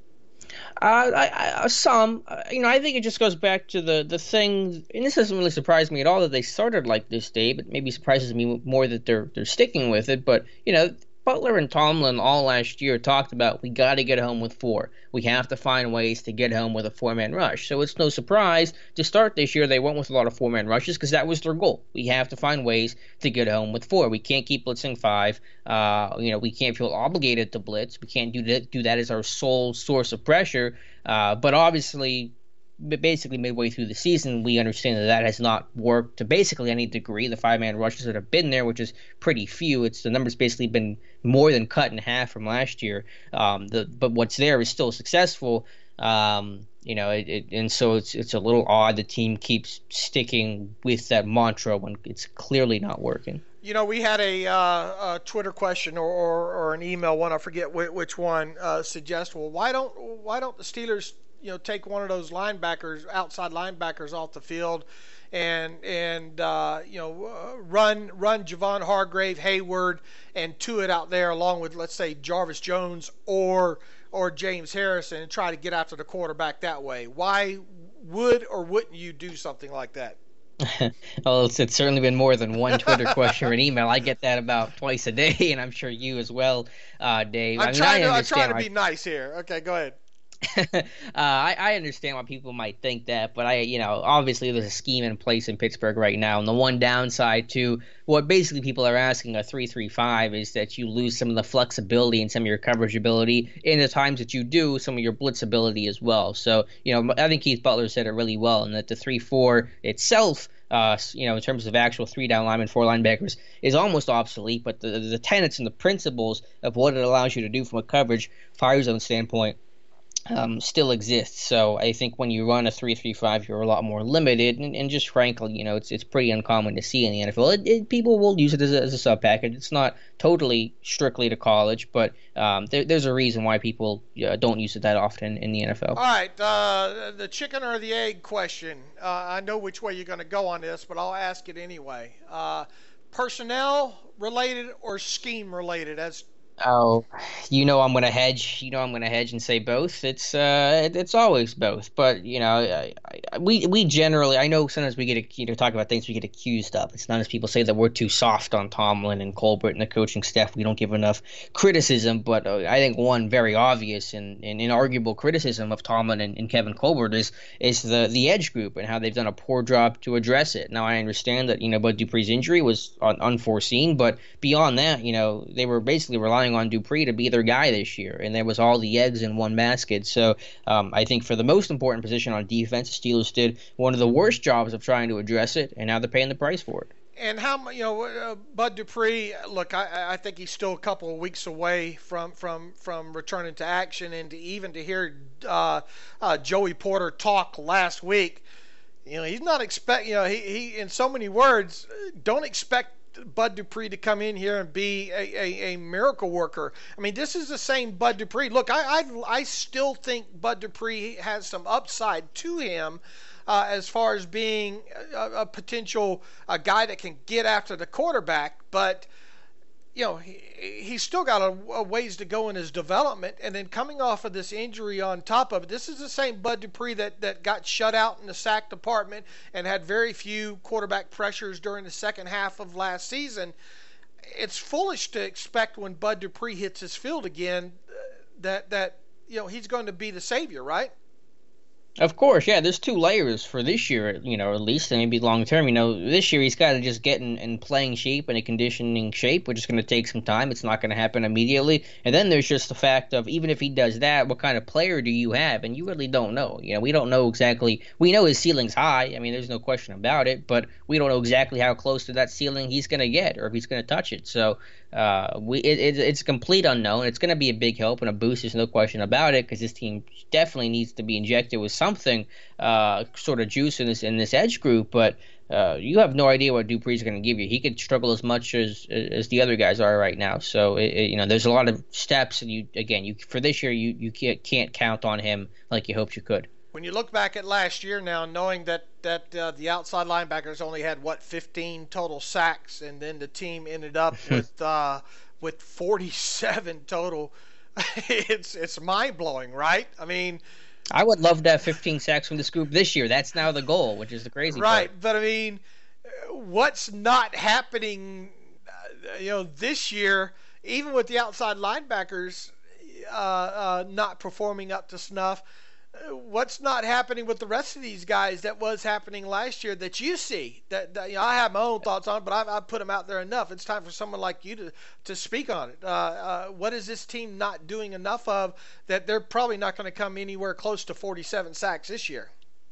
Uh, I, I, some, uh, you know, I think it just goes back to the the thing, and this doesn't really surprise me at all that they started like this, Dave. It maybe surprises me more that they're they're sticking with it, but you know. Butler and Tomlin all last year talked about we got to get home with four. We have to find ways to get home with a four-man rush. So it's no surprise to start this year they went with a lot of four-man rushes because that was their goal. We have to find ways to get home with four. We can't keep blitzing five. Uh, you know, we can't feel obligated to blitz. We can't do that, do that as our sole source of pressure. Uh, but obviously, basically midway through the season, we understand that that has not worked to basically any degree. The five-man rushes that have been there, which is pretty few, it's the number's basically been more than cut in half from last year. Um, the but what's there is still successful. Um, you know, it, it, and so it's it's a little odd the team keeps sticking with that mantra when it's clearly not working. You know, we had a, uh, a Twitter question or, or, or an email one, I forget which, which one, uh, suggest, well, why don't why don't the Steelers you know, take one of those linebackers, outside linebackers off the field and, and uh, you know, uh, run run Javon Hargrave, Hayward, and Tuitt out there along with, let's say, Jarvis Jones or or James Harrison and try to get after the quarterback that way. Why would or wouldn't you do something like that? Well, it's, it's certainly been more than one Twitter question or an email. I get that about twice a day, and I'm sure you as well, uh, Dave. I'm I mean, trying, I to, I'm trying to why... be nice here. Okay, go ahead. uh, I, I understand why people might think that, but I, you know, obviously there's a scheme in place in Pittsburgh right now, and the one downside to what basically people are asking a three three five is that you lose some of the flexibility and some of your coverage ability. In the times that you do, some of your blitz ability as well. So, you know, I think Keith Butler said it really well, and that the three four itself, uh, you know, in terms of actual three down linemen, four linebackers, is almost obsolete. But the the tenets and the principles of what it allows you to do from a coverage, fire zone standpoint, Um, still exists. So I think when you run a three three five, you're a lot more limited, and, and just frankly, you know, it's it's pretty uncommon to see in the N F L. It, it, people will use it as a, as a sub package. It's not totally strictly to college, but um, there, there's a reason why people uh, don't use it that often in the N F L. All right, uh, the chicken or the egg question. Uh, I know which way you're going to go on this, but I'll ask it anyway. Uh, personnel related or scheme related as Oh, you know I'm gonna hedge. You know I'm gonna hedge and say both. It's uh, it, it's always both. But you know, I, I, we we generally, I know sometimes we get you know talk about things we get accused of. It's not as people say that we're too soft on Tomlin and Colbert and the coaching staff. We don't give enough criticism. But uh, I think one very obvious and, and inarguable criticism of Tomlin and, and Kevin Colbert is is the the edge group and how they've done a poor job to address it. Now I understand that you know Bud Dupree's injury was un- unforeseen, but beyond that, you know they were basically relying on Dupree to be their guy this year, and there was all the eggs in one basket. So um, I think for the most important position on defense, the Steelers did one of the worst jobs of trying to address it, and now they're paying the price for it. And how you know uh, Bud Dupree? Look, I, I think he's still a couple of weeks away from from from returning to action, and to even to hear uh, uh, Joey Porter talk last week, you know, he's not expect. You know, he, he in so many words, don't expect Bud Dupree to come in here and be a, a, a miracle worker. I mean, this is the same Bud Dupree. Look, I I, I still think Bud Dupree has some upside to him uh, as far as being a, a potential a guy that can get after the quarterback, but you know, he, he's still got a, a ways to go in his development. And then coming off of this injury on top of it, this is the same Bud Dupree that, that got shut out in the sack department and had very few quarterback pressures during the second half of last season. It's foolish to expect when Bud Dupree hits his field again that, that you know, he's going to be the savior, right? Of course, yeah. There's two layers for this year, you know, at least, and maybe long term. You know, this year he's got to just get in, in playing shape and a conditioning shape, which is going to take some time. It's not going to happen immediately. And then there's just the fact of even if he does that, what kind of player do you have? And you really don't know. You know, we don't know exactly. We know his ceiling's high. I mean, there's no question about it. But we don't know exactly how close to that ceiling he's going to get or if he's going to touch it. So uh, we it, it, it's a complete unknown. It's going to be a big help and a boost. There's no question about it because this team definitely needs to be injected with something uh, sort of juice in this in this edge group, but uh, you have no idea what Dupree's going to give you. He could struggle as much as as the other guys are right now. So it, it, you know, there's a lot of steps, and you again, you for this year, you you can't, can't count on him like you hoped you could. When you look back at last year now, knowing that that uh, the outside linebackers only had what fifteen total sacks, and then the team ended up with uh, with forty-seven total, it's it's mind blowing, right? I mean. I would love to have fifteen sacks from this group this year. That's now the goal, which is the crazy right, part. But I mean, what's not happening, uh, you know, this year, even with the outside linebackers uh, uh, not performing up to snuff, what's not happening with the rest of these guys that was happening last year that you see? That, that you know, I have my own thoughts on it, but I've, I've put them out there enough. It's time for someone like you to, to speak on it. Uh, uh, what is this team not doing enough of that they're probably not going to come anywhere close to forty-seven sacks this year?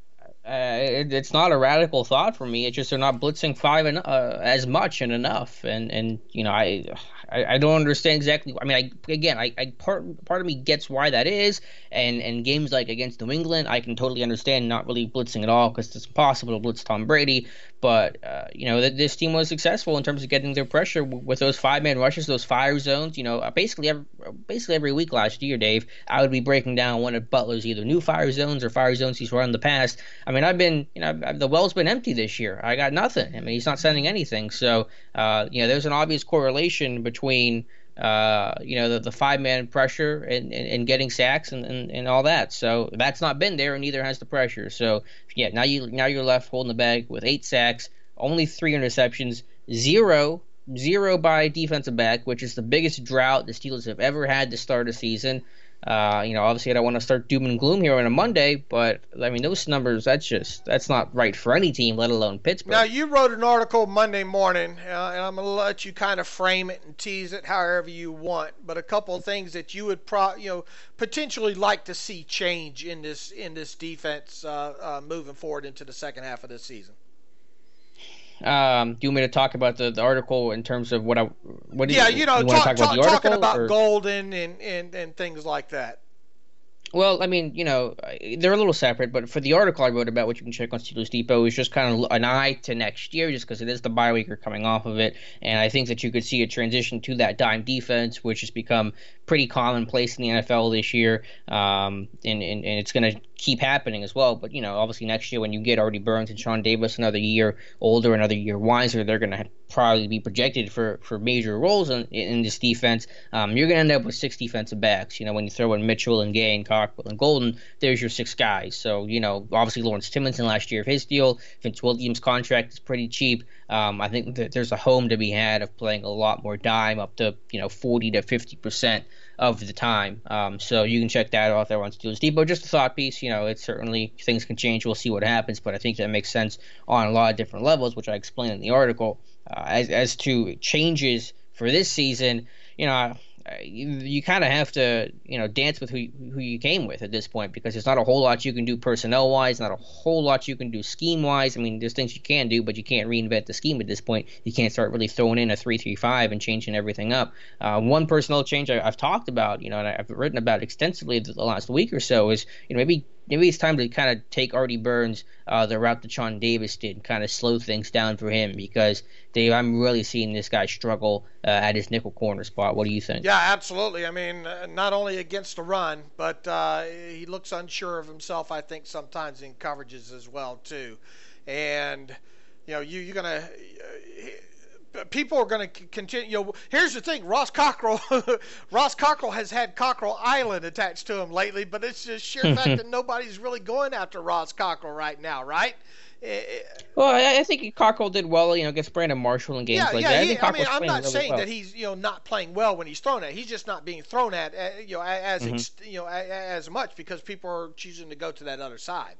Uh, it, it's not a radical thought for me. It's just they're not blitzing five en- uh, as much and enough. And, and you know, I, I I don't understand exactly. I mean, I again, I, I part part of me gets why that is. And and games like against New England, I can totally understand not really blitzing at all because it's impossible to blitz Tom Brady. But uh, you know, that this team was successful in terms of getting their pressure with those five-man rushes, those fire zones. You know, basically every basically every week last year, Dave, I would be breaking down one of Butler's either new fire zones or fire zones he's run in the past. I mean, I've been, you know, I've, the well's been empty this year. I got nothing. I mean, he's not sending anything. So, uh, you know, there's an obvious correlation between, uh, you know, the, the five-man pressure and, and, and getting sacks and, and, and all that. So that's not been there, and neither has the pressure. So, yeah, now you now you're left holding the bag with eight sacks, only three interceptions, zero, zero by defensive back, which is the biggest drought the Steelers have ever had to start a season. Uh, you know, obviously I don't want to start doom and gloom here on a Monday, but I mean those numbers, that's just that's not right for any team, let alone Pittsburgh. Now you wrote an article Monday morning, uh, and I'm going to let you kind of frame it and tease it however you want. But a couple of things that you would pro, you know, potentially like to see change in this in this defense uh, uh, moving forward into the second half of this season. Um, do you want me to talk about the, the article in terms of what I what do yeah, you, you know, you talk, want to talk, talk, about the article, talking about or? Golden and, and, and things like that. Well, I mean, you know, they're a little separate, but for the article I wrote about, which you can check on Steelers Depot, is just kind of an eye to next year, just because it is the bye week or coming off of it, and I think that you could see a transition to that dime defense, which has become pretty commonplace in the N F L this year, um, and, and, and it's going to keep happening as well. But, you know, obviously next year when you get Artie Burns and Sean Davis another year older, another year wiser, they're going to probably be projected for, for major roles in, in this defense. Um, you're going to end up with six defensive backs. You know, when you throw in Mitchell and Gay and Cockrell and Golden, there's your six guys. So, you know, obviously Lawrence Timmons last year of his deal. Vince Williams' contract is pretty cheap. Um, I think that there's a home to be had of playing a lot more dime, up to, you know, forty to fifty percent of the time. Um, so you can check that out there on Steelers Depot. Just a thought piece. You know, it's certainly, things can change. We'll see what happens, but I think that makes sense on a lot of different levels, which I explained in the article. Uh, as, as to changes for this season, you know, you, you kind of have to, you know, dance with who who you came with at this point, because there's not a whole lot you can do personnel-wise, not a whole lot you can do scheme-wise. I mean, there's things you can do, but you can't reinvent the scheme at this point. You can't start really throwing in a three three five and changing everything up. Uh, one personnel change I, I've talked about, you know, and I've written about extensively the last week or so is, you know, maybe maybe it's time to kind of take Artie Burns uh, the route that Sean Davis did and kind of slow things down for him, because, Dave, I'm really seeing this guy struggle uh, at his nickel corner spot. What do you think? Yeah, absolutely. I mean, uh, not only against the run, but uh, he looks unsure of himself, I think, sometimes in coverages as well, too. And, you know, you, you're going to uh, – people are going to continue. You know, here's the thing: Ross Cockrell, Ross Cockrell has had Cockrell Island attached to him lately, but it's just sheer fact that nobody's really going after Ross Cockrell right now, right? Well, I think Cockrell did well, you know, against Brandon Marshall in games yeah, like yeah, that. I, he, think I mean, I'm not really saying well. that he's, you know, not playing well when he's thrown at. He's just not being thrown at, uh, you know, as mm-hmm. ex, you know, as much, because people are choosing to go to that other side.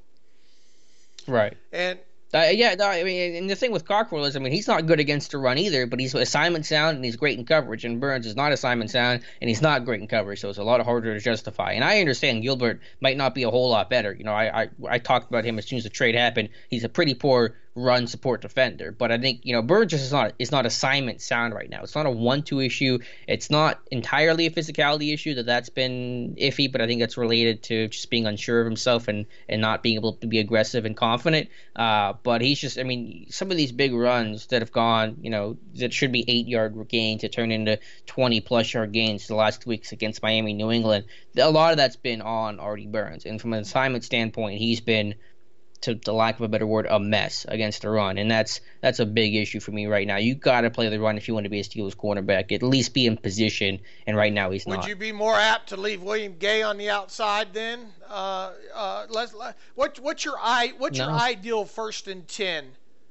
Right. And Uh, yeah, no, I mean, and the thing with Cockrell is, I mean, he's not good against the run either, but he's assignment sound and he's great in coverage. And Burns is not assignment sound and he's not great in coverage, so it's a lot harder to justify. And I understand Gilbert might not be a whole lot better. You know, I I, I talked about him as soon as the trade happened. He's a pretty poor run support defender, but I think, you know, Burns just is not is not assignment sound right now. It's not a one two issue. It's not entirely a physicality issue that that's been iffy, but I think that's related to just being unsure of himself and and not being able to be aggressive and confident. Uh, but he's just, I mean, some of these big runs that have gone, you know, that should be eight yard gains to turn into twenty plus yard gains the last two weeks against Miami, New England. A lot of that's been on Artie Burns, and from an assignment standpoint, he's been, to the lack of a better word, a mess against the run, and that's that's a big issue for me right now. You got to play the run if you want to be a Steelers cornerback, at least be in position, and right now he's Would not. Would you be more apt to leave William Gay on the outside then? Uh, uh, let's, let, what, what's your I, what's No. your ideal first and ten?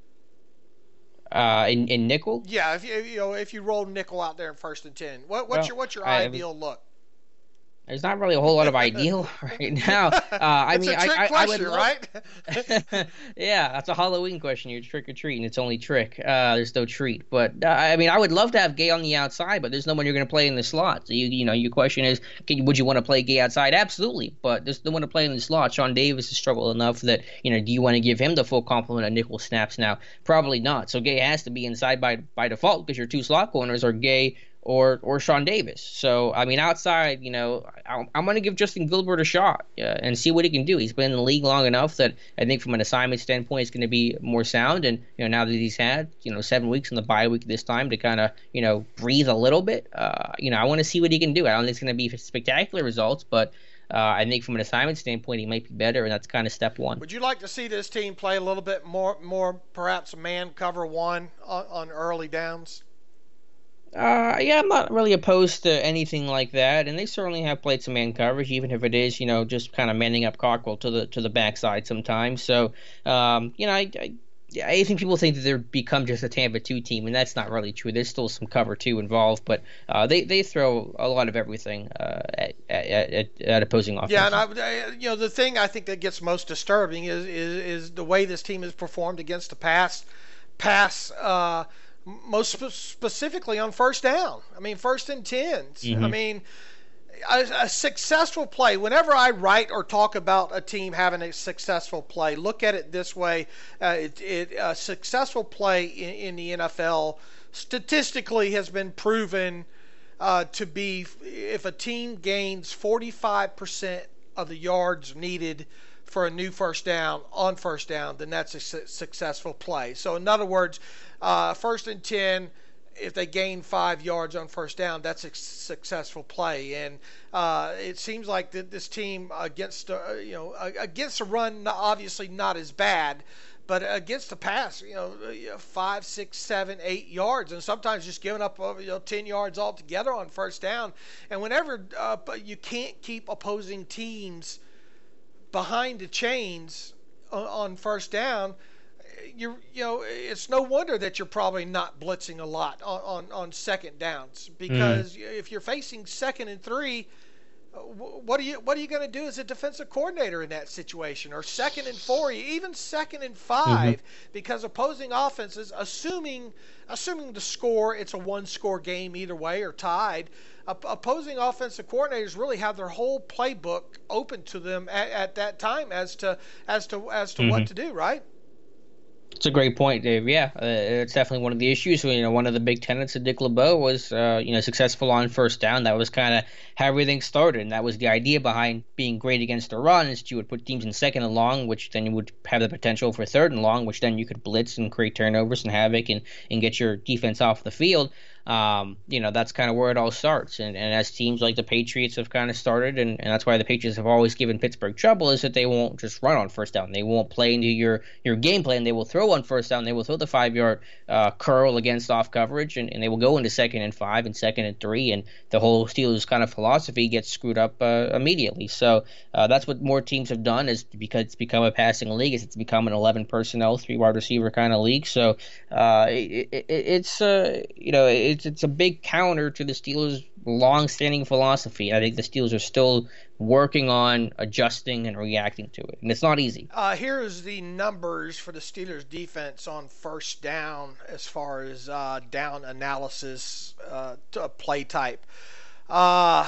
Uh, in, in nickel? Yeah, if you you know if you roll nickel out there in first and ten, what what's Well, your what's your I- ideal look? There's not really a whole lot of ideal right now. Uh, I It's mean, a trick I, I, I would question, love- right? Yeah, that's a Halloween question. You're trick or treat, and it's only trick. Uh, there's no treat. But uh, I mean, I would love to have Gay on the outside, but there's no one you're going to play in the slot. So you, you know, your question is, can, would you want to play Gay outside? Absolutely, but there's no one to play in the slot. Sean Davis has struggled enough that, you know, do you want to give him the full complement of nickel snaps now? Probably not. So Gay has to be inside by by default, because your two slot corners are Gay or or Sean Davis. So, I mean, outside, you know, I'm, I'm going to give Justin Gilbert a shot uh, and see what he can do. He's been in the league long enough that I think from an assignment standpoint, it's going to be more sound. And, you know, now that he's had, you know, seven weeks in the bye week this time to kind of, you know, breathe a little bit, uh, you know, I want to see what he can do. I don't think it's going to be spectacular results, but uh, I think from an assignment standpoint, he might be better, and that's kind of step one. Would you like to see this team play a little bit more, more perhaps man cover one on, on early downs? Uh, yeah, I'm not really opposed to anything like that, and they certainly have played some man coverage, even if it is, you know, just kind of manning up Cockrell to the to the backside sometimes. So, um, you know, I, I I think people think that they've become just a Tampa two team, and that's not really true. There's still some cover two involved, but uh, they they throw a lot of everything uh, at, at, at at opposing offense. Yeah, and I, you know, the thing I think that gets most disturbing is is, is the way this team has performed against the pass pass. Uh, most spe- specifically on first down. I mean, first and tens. Mm-hmm. I mean, a, a successful play, whenever I write or talk about a team having a successful play, look at it this way. Uh, it, it, a successful play in, in the N F L statistically has been proven uh, to be if a team gains forty-five percent of the yards needed for a new first down on first down, then that's a su- successful play. So in other words, uh, first and ten, if they gain five yards on first down, that's a successful play. And uh, it seems like that this team against uh, you know against the run, obviously not as bad, but against the pass, you know, five, six, seven, eight yards, and sometimes just giving up you know ten yards altogether on first down. And whenever uh, you can't keep opposing teams behind the chains on first down, you you know it's no wonder that you're probably not blitzing a lot on, on, on second downs, because mm. if you're facing second and three, what are you what are you going to do as a defensive coordinator in that situation, or second and four, even second and five, mm-hmm. because opposing offenses, assuming assuming the score, it's a one score game either way or tied, opposing offensive coordinators really have their whole playbook open to them at, at that time as to as to as to mm-hmm. what to do, right? It's a great point, Dave. Yeah, uh, it's definitely one of the issues. You know, one of the big tenets of Dick LeBeau was, uh, you know, successful on first down. That was kind of how everything started, and that was the idea behind being great against the run, is that you would put teams in second and long, which then you would have the potential for third and long, which then you could blitz and create turnovers and havoc and, and get your defense off the field. Um, you know, that's kind of where it all starts. And, and as teams like the Patriots have kind of started, and, and that's why the Patriots have always given Pittsburgh trouble, is that they won't just run on first down. They won't play into your, your game plan. They will throw on first down. They will throw the five-yard uh, curl against off coverage, and, and they will go into second and five and second and three, and the whole Steelers kind of philosophy gets screwed up uh, immediately. So uh, that's what more teams have done, is because it's become a passing league, is it's become an eleven personnel, three wide receiver kind of league. So uh, it, it, it's, uh, you know, it, It's, it's a big counter to the Steelers' long-standing philosophy. I think the Steelers are still working on adjusting and reacting to it, and it's not easy. Uh, here's the numbers for the Steelers' defense on first down as far as uh, down analysis, uh, play type. Uh,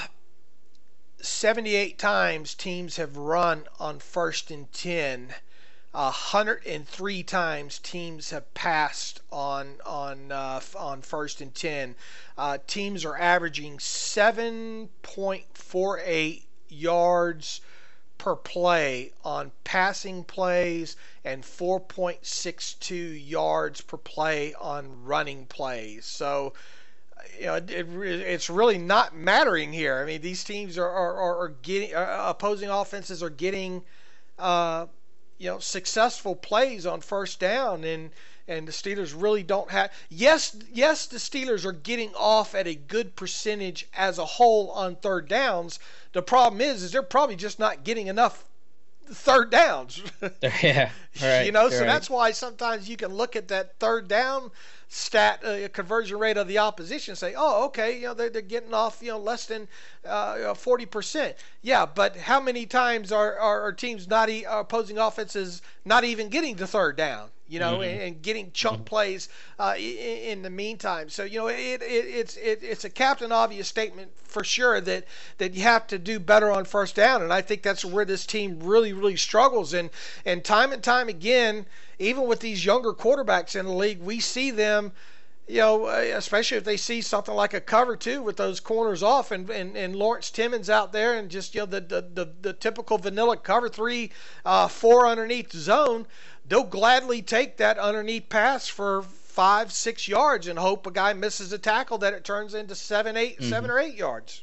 seventy-eight times teams have run on first and ten. one hundred three times teams have passed on on uh, on first and ten. Uh, teams are averaging seven point four eight yards per play on passing plays and four point six two yards per play on running plays. So, you know, it, it, it's really not mattering here. I mean, these teams are are, are getting uh, opposing offenses are getting. Uh, you know, successful plays on first down, and and the Steelers really don't have. Yes, yes, the Steelers are getting off at a good percentage as a whole on third downs. The problem is, is they're probably just not getting enough third downs. Yeah, right. You know, so right. that's why sometimes you can look at that third down stat, uh, conversion rate of the opposition, and say, oh, okay, you know, they're, they're getting off, you know, less than uh, forty percent. Yeah, but how many times are, are, are teams not, e- are opposing offenses not even getting the third down? You know, mm-hmm. and, and getting chunk mm-hmm. plays uh, in, in the meantime. So, you know, it, it it's it, it's a Captain Obvious statement for sure that, that you have to do better on first down. And I think that's where this team really, really struggles. And, and time and time again, even with these younger quarterbacks in the league, we see them, you know, especially if they see something like a cover two with those corners off, and, and, and Lawrence Timmons out there, and just, you know, the the, the, the typical vanilla cover three, uh, four underneath zone, they'll gladly take that underneath pass for five, six yards and hope a guy misses a tackle that it turns into seven, eight, mm-hmm. seven or eight yards.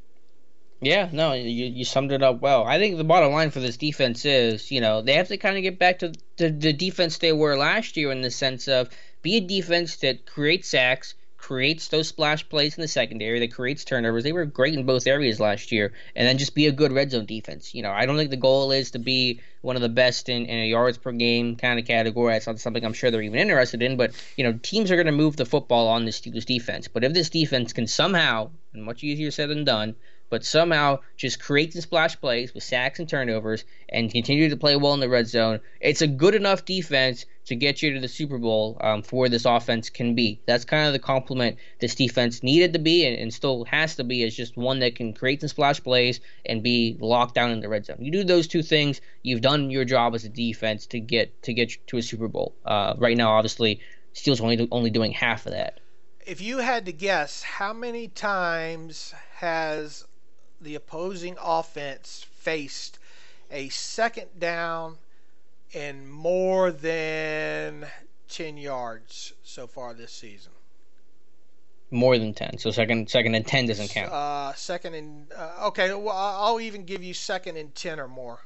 Yeah, no, you, you summed it up well. I think the bottom line for this defense is, you know, they have to kind of get back to the, the defense they were last year, in the sense of be a defense that creates sacks, creates those splash plays in the secondary, that creates turnovers. They were great in both areas last year. And then just be a good red zone defense. You know, I don't think the goal is to be one of the best in, in a yards per game kind of category. That's not something I'm sure they're even interested in. But, you know, teams are going to move the football on this Steelers defense. But if this defense can somehow, and much easier said than done, but somehow just create the splash plays with sacks and turnovers and continue to play well in the red zone, it's a good enough defense to get you to the Super Bowl um, for where this offense can be. That's kind of the compliment this defense needed to be, and, and still has to be, is just one that can create some splash plays and be locked down in the red zone. You do those two things, you've done your job as a defense to get to get to a Super Bowl. Uh, right now, obviously, Steelers only do, only doing half of that. If you had to guess, how many times has the opposing offense faced a second down and more than ten yards so far this season? More than ten. So second second and ten doesn't count. Uh, second and uh, okay, well, I'll even give you second and ten or more.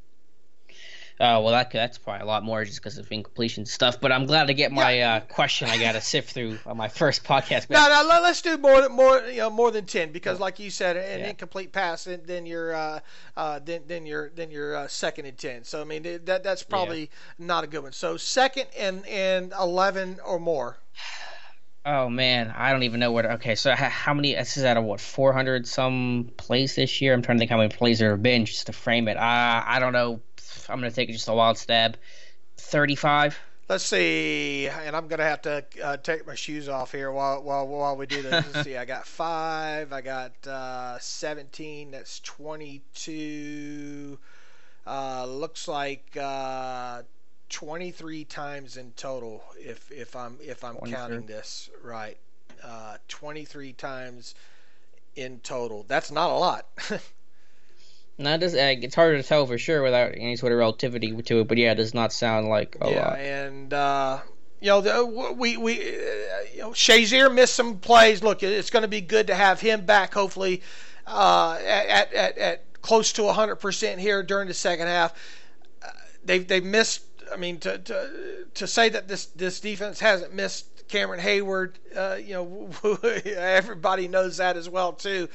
Uh, well, that that's probably a lot more just because of incompletion stuff. But I'm glad to get my yeah. uh, question. I got to sift through on my first podcast. No, no, let's do more than more, you know, more than ten because, like you said, an yeah. incomplete pass, then, then you're, uh, uh, then then you're then you're uh, second and ten. So I mean that that's probably yeah. not a good one. So second and and eleven or more. Oh man, I don't even know where to. Okay, so how many? This is out of what, four hundred some plays this year. I'm trying to think how many plays there have been just to frame it. Uh, I don't know. I'm going to take just a wild stab. thirty-five. Let's see, and I'm going to have to uh, take my shoes off here while while while we do this. Let's see, I got five, I got uh, seventeen. That's twenty-two. Uh, looks like uh, twenty-three times in total, if if I'm if I'm counting this right. Uh, twenty-three times in total. That's not a lot. No, it does, uh, it's harder to tell for sure without any sort of relativity to it, but yeah, it does not sound like a yeah, lot. and uh, you know, the, we we uh, you know, Shazier missed some plays. Look, it's going to be good to have him back. Hopefully, uh, at, at at close to one hundred percent here during the second half. Uh, they've they've missed. I mean, to to to say that this this defense hasn't missed Cameron Hayward, uh, you know, everybody knows that as well too.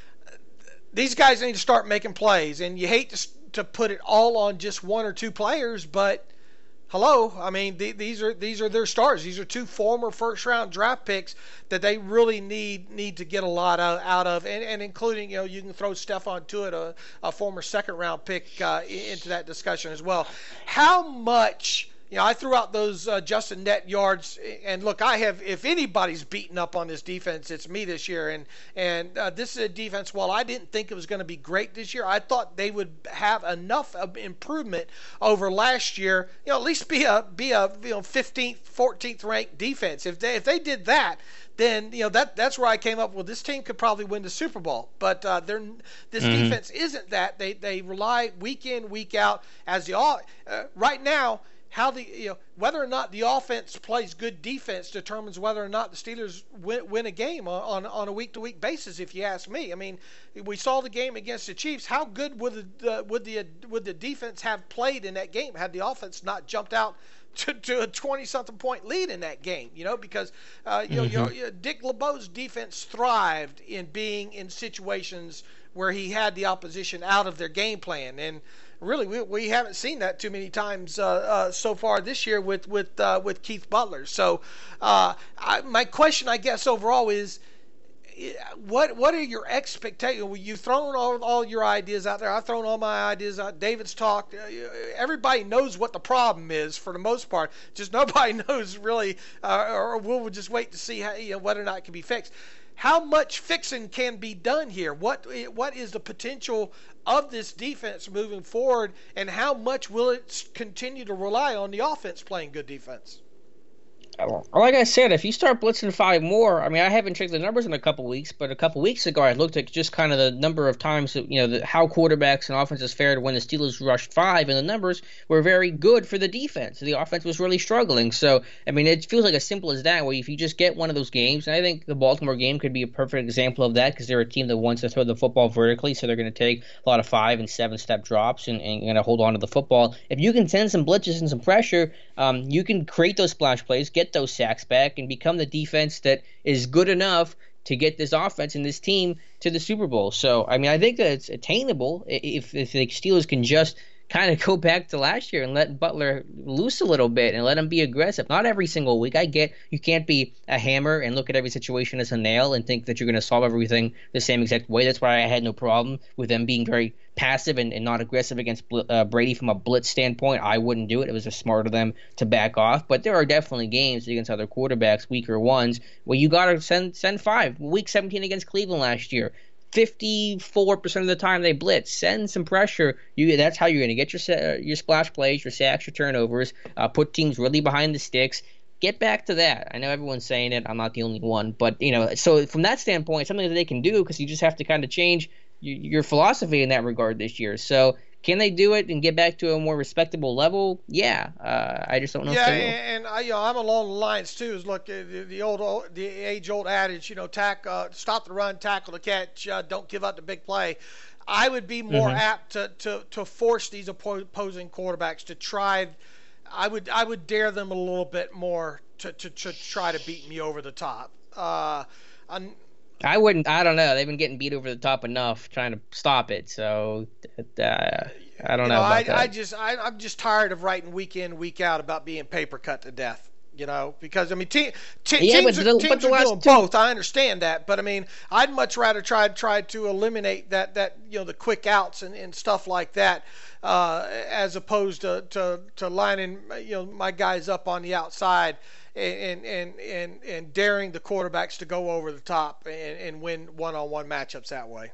These guys need to start making plays, and you hate to, to put it all on just one or two players, but hello, I mean the, these are these are their stars. These are two former first-round draft picks that they really need need to get a lot of, out of, and, and including, you know, you can throw Stephon Tuitt, a, a former second-round pick, uh, into that discussion as well. How much? You know, I threw out those uh, Justin Net yards, and look, I have. If anybody's beaten up on this defense, it's me this year. And and uh, this is a defense. While I didn't think it was going to be great this year, I thought they would have enough of improvement over last year. You know, at least be a be a you know fifteenth, fourteenth ranked defense. If they if they did that, then you know that that's where I came up with this team could probably win the Super Bowl. But uh, they're this mm-hmm. defense isn't that. They they rely week in, week out as the all uh, right now. How the you know whether or not the offense plays good defense determines whether or not the Steelers win, win a game on, on on a week to week basis. If you ask me, I mean, we saw the game against the Chiefs. How good would the uh, would the uh, would the defense have played in that game had the offense not jumped out to, to a twenty something point lead in that game? You know, because uh, you, mm-hmm. know, you know Dick LeBeau's defense thrived in being in situations where he had the opposition out of their game plan. And really, we, we haven't seen that too many times uh, uh, so far this year with with uh, with Keith Butler. So, uh, I, my question, I guess, overall is, what what are your expectations? You've thrown all, all your ideas out there. I've thrown all my ideas out. David's talked. Everybody knows what the problem is for the most part. Just nobody knows really, uh, or we'll just wait to see how, you know, whether or not it can be fixed. How much fixing can be done here? What what is the potential of this defense moving forward, and how much will it continue to rely on the offense playing good defense? Like I said, if you start blitzing five more, I mean, I haven't checked the numbers in a couple weeks, but a couple weeks ago I looked at just kind of the number of times that, you know, the, how quarterbacks and offenses fared when the Steelers rushed five, and the numbers were very good for the defense. The offense was really struggling. So, I mean, it feels like as simple as that, where if you just get one of those games, and I think the Baltimore game could be a perfect example of that, because they're a team that wants to throw the football vertically, so they're going to take a lot of five and seven step drops and, and going to hold on to the football. If you can send some blitzes and some pressure, um, you can create those splash plays, get those sacks back, and become the defense that is good enough to get this offense and this team to the Super Bowl. So, I mean, I think that it's attainable if, if the Steelers can just kind of go back to last year and let Butler loose a little bit and let him be aggressive. Not every single week. I get you can't be a hammer and look at every situation as a nail and think that you're going to solve everything the same exact way. That's why I had no problem with them being very passive and, and not aggressive against uh, Brady from a blitz standpoint. I wouldn't do it. It was just smart of them to back off. But there are definitely games against other quarterbacks, weaker ones, where you got to send send five. Week seventeen against Cleveland last year. fifty-four percent of the time they blitz. Send some pressure. You that's how you're going to get your your splash plays, your sacks, your turnovers, uh, put teams really behind the sticks. Get back to that. I know everyone's saying it. I'm not the only one. But, you know, so from that standpoint, something that they can do, because you just have to kind of change your, your philosophy in that regard this year. So Can they do it and get back to a more respectable level? Yeah. Uh, I just don't know Yeah, if they will. and, and I, you know, I'm along the lines too. Is look, the, the old, the age-old adage, you know, tack, uh, stop the run, tackle the catch, uh, don't give up the big play. I would be more Mm-hmm. apt to, to, to force these opposing quarterbacks to try. I would I would dare them a little bit more to, to, to try to beat me over the top. Uh, I'm, I wouldn't. I don't know. They've been getting beat over the top enough trying to stop it. So uh, I don't you know, know, about I, that. I just I, I'm just tired of writing week in week out about being paper cut to death. You know, because I mean, te- te- Yeah, teams, but are, the- teams but the are last doing two- both. I understand that, but I mean, I'd much rather try try to eliminate that that you know the quick outs and, and stuff like that, uh, as opposed to, to to lining you know my guys up on the outside and and and and daring the quarterbacks to go over the top and, and win one-on-one matchups that way.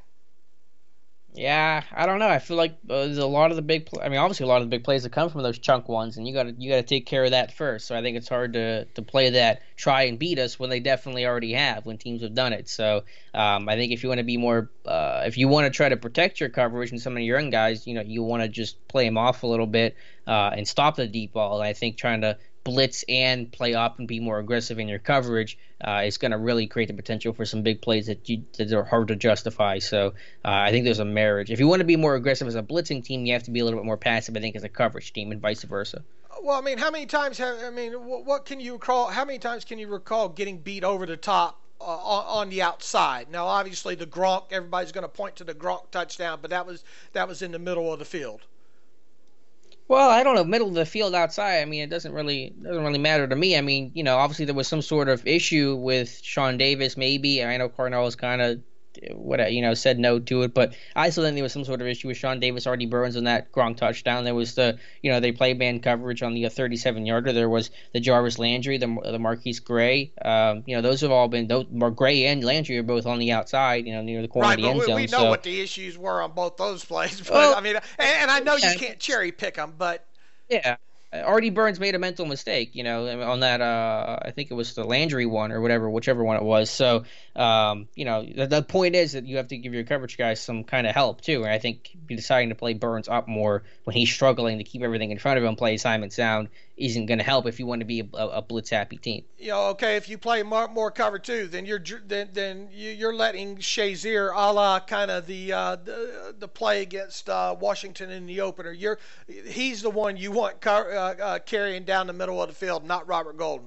Yeah, I don't know. I feel like uh, there's a lot of the big. Pl- I mean, obviously, a lot of the big plays that come from those chunk ones, and you got to you got to take care of that first. So I think it's hard to to play that try and beat us when they definitely already have when teams have done it. So um, I think if you want to be more, uh, if you want to try to protect your coverage and some of your young guys, you know, you want to just play them off a little bit uh, and stop the deep ball. And I think trying to blitz and play up and be more aggressive in your coverage uh, is going to really create the potential for some big plays that you that are hard to justify. So uh, I think there's a marriage. If you want to be more aggressive as a blitzing team, you have to be a little bit more passive, I think, as a coverage team, and vice versa. Well, I mean, how many times have I mean, what, what can you recall? How many times can you recall getting beat over the top uh, on, on the outside? Now, obviously, the Gronk. Everybody's going to point to the Gronk touchdown, but that was that was in the middle of the field. Well, I don't know, middle of the field outside. I mean, it doesn't really doesn't really matter to me. I mean, you know, obviously there was some sort of issue with Sean Davis, maybe. I know Cornell was kind of what you know said no to it, but I still think there was some sort of issue with Sean Davis, Artie Burns on that Gronk touchdown. There was the you know they played man coverage on the thirty-seven yarder. There was the Jarvis Landry, the the Marquise Gray. Um, you know those have all been those Gray and Landry are both on the outside, you know near the corner Right, of the end but we, zone. we know so, what the issues were on both those plays. But Well, I mean, and, and I know yeah. you can't cherry pick them, but Yeah. Artie Burns made a mental mistake, you know, on that, uh, I think it was the Landry one or whatever, whichever one it was. So, um, you know, the, the point is that you have to give your coverage guys some kind of help, too. And I think deciding to play Burns up more when he's struggling to keep everything in front of him, play Simon sound, isn't going to help if you want to be a, a blitz-happy team. you know, okay, if you play more, more cover two, then you're then then you- you're letting Shazier a la kind of the, uh, the the play against uh, Washington in the opener. You're he's the one you want car, uh, uh, carrying down the middle of the field, not Robert Golden.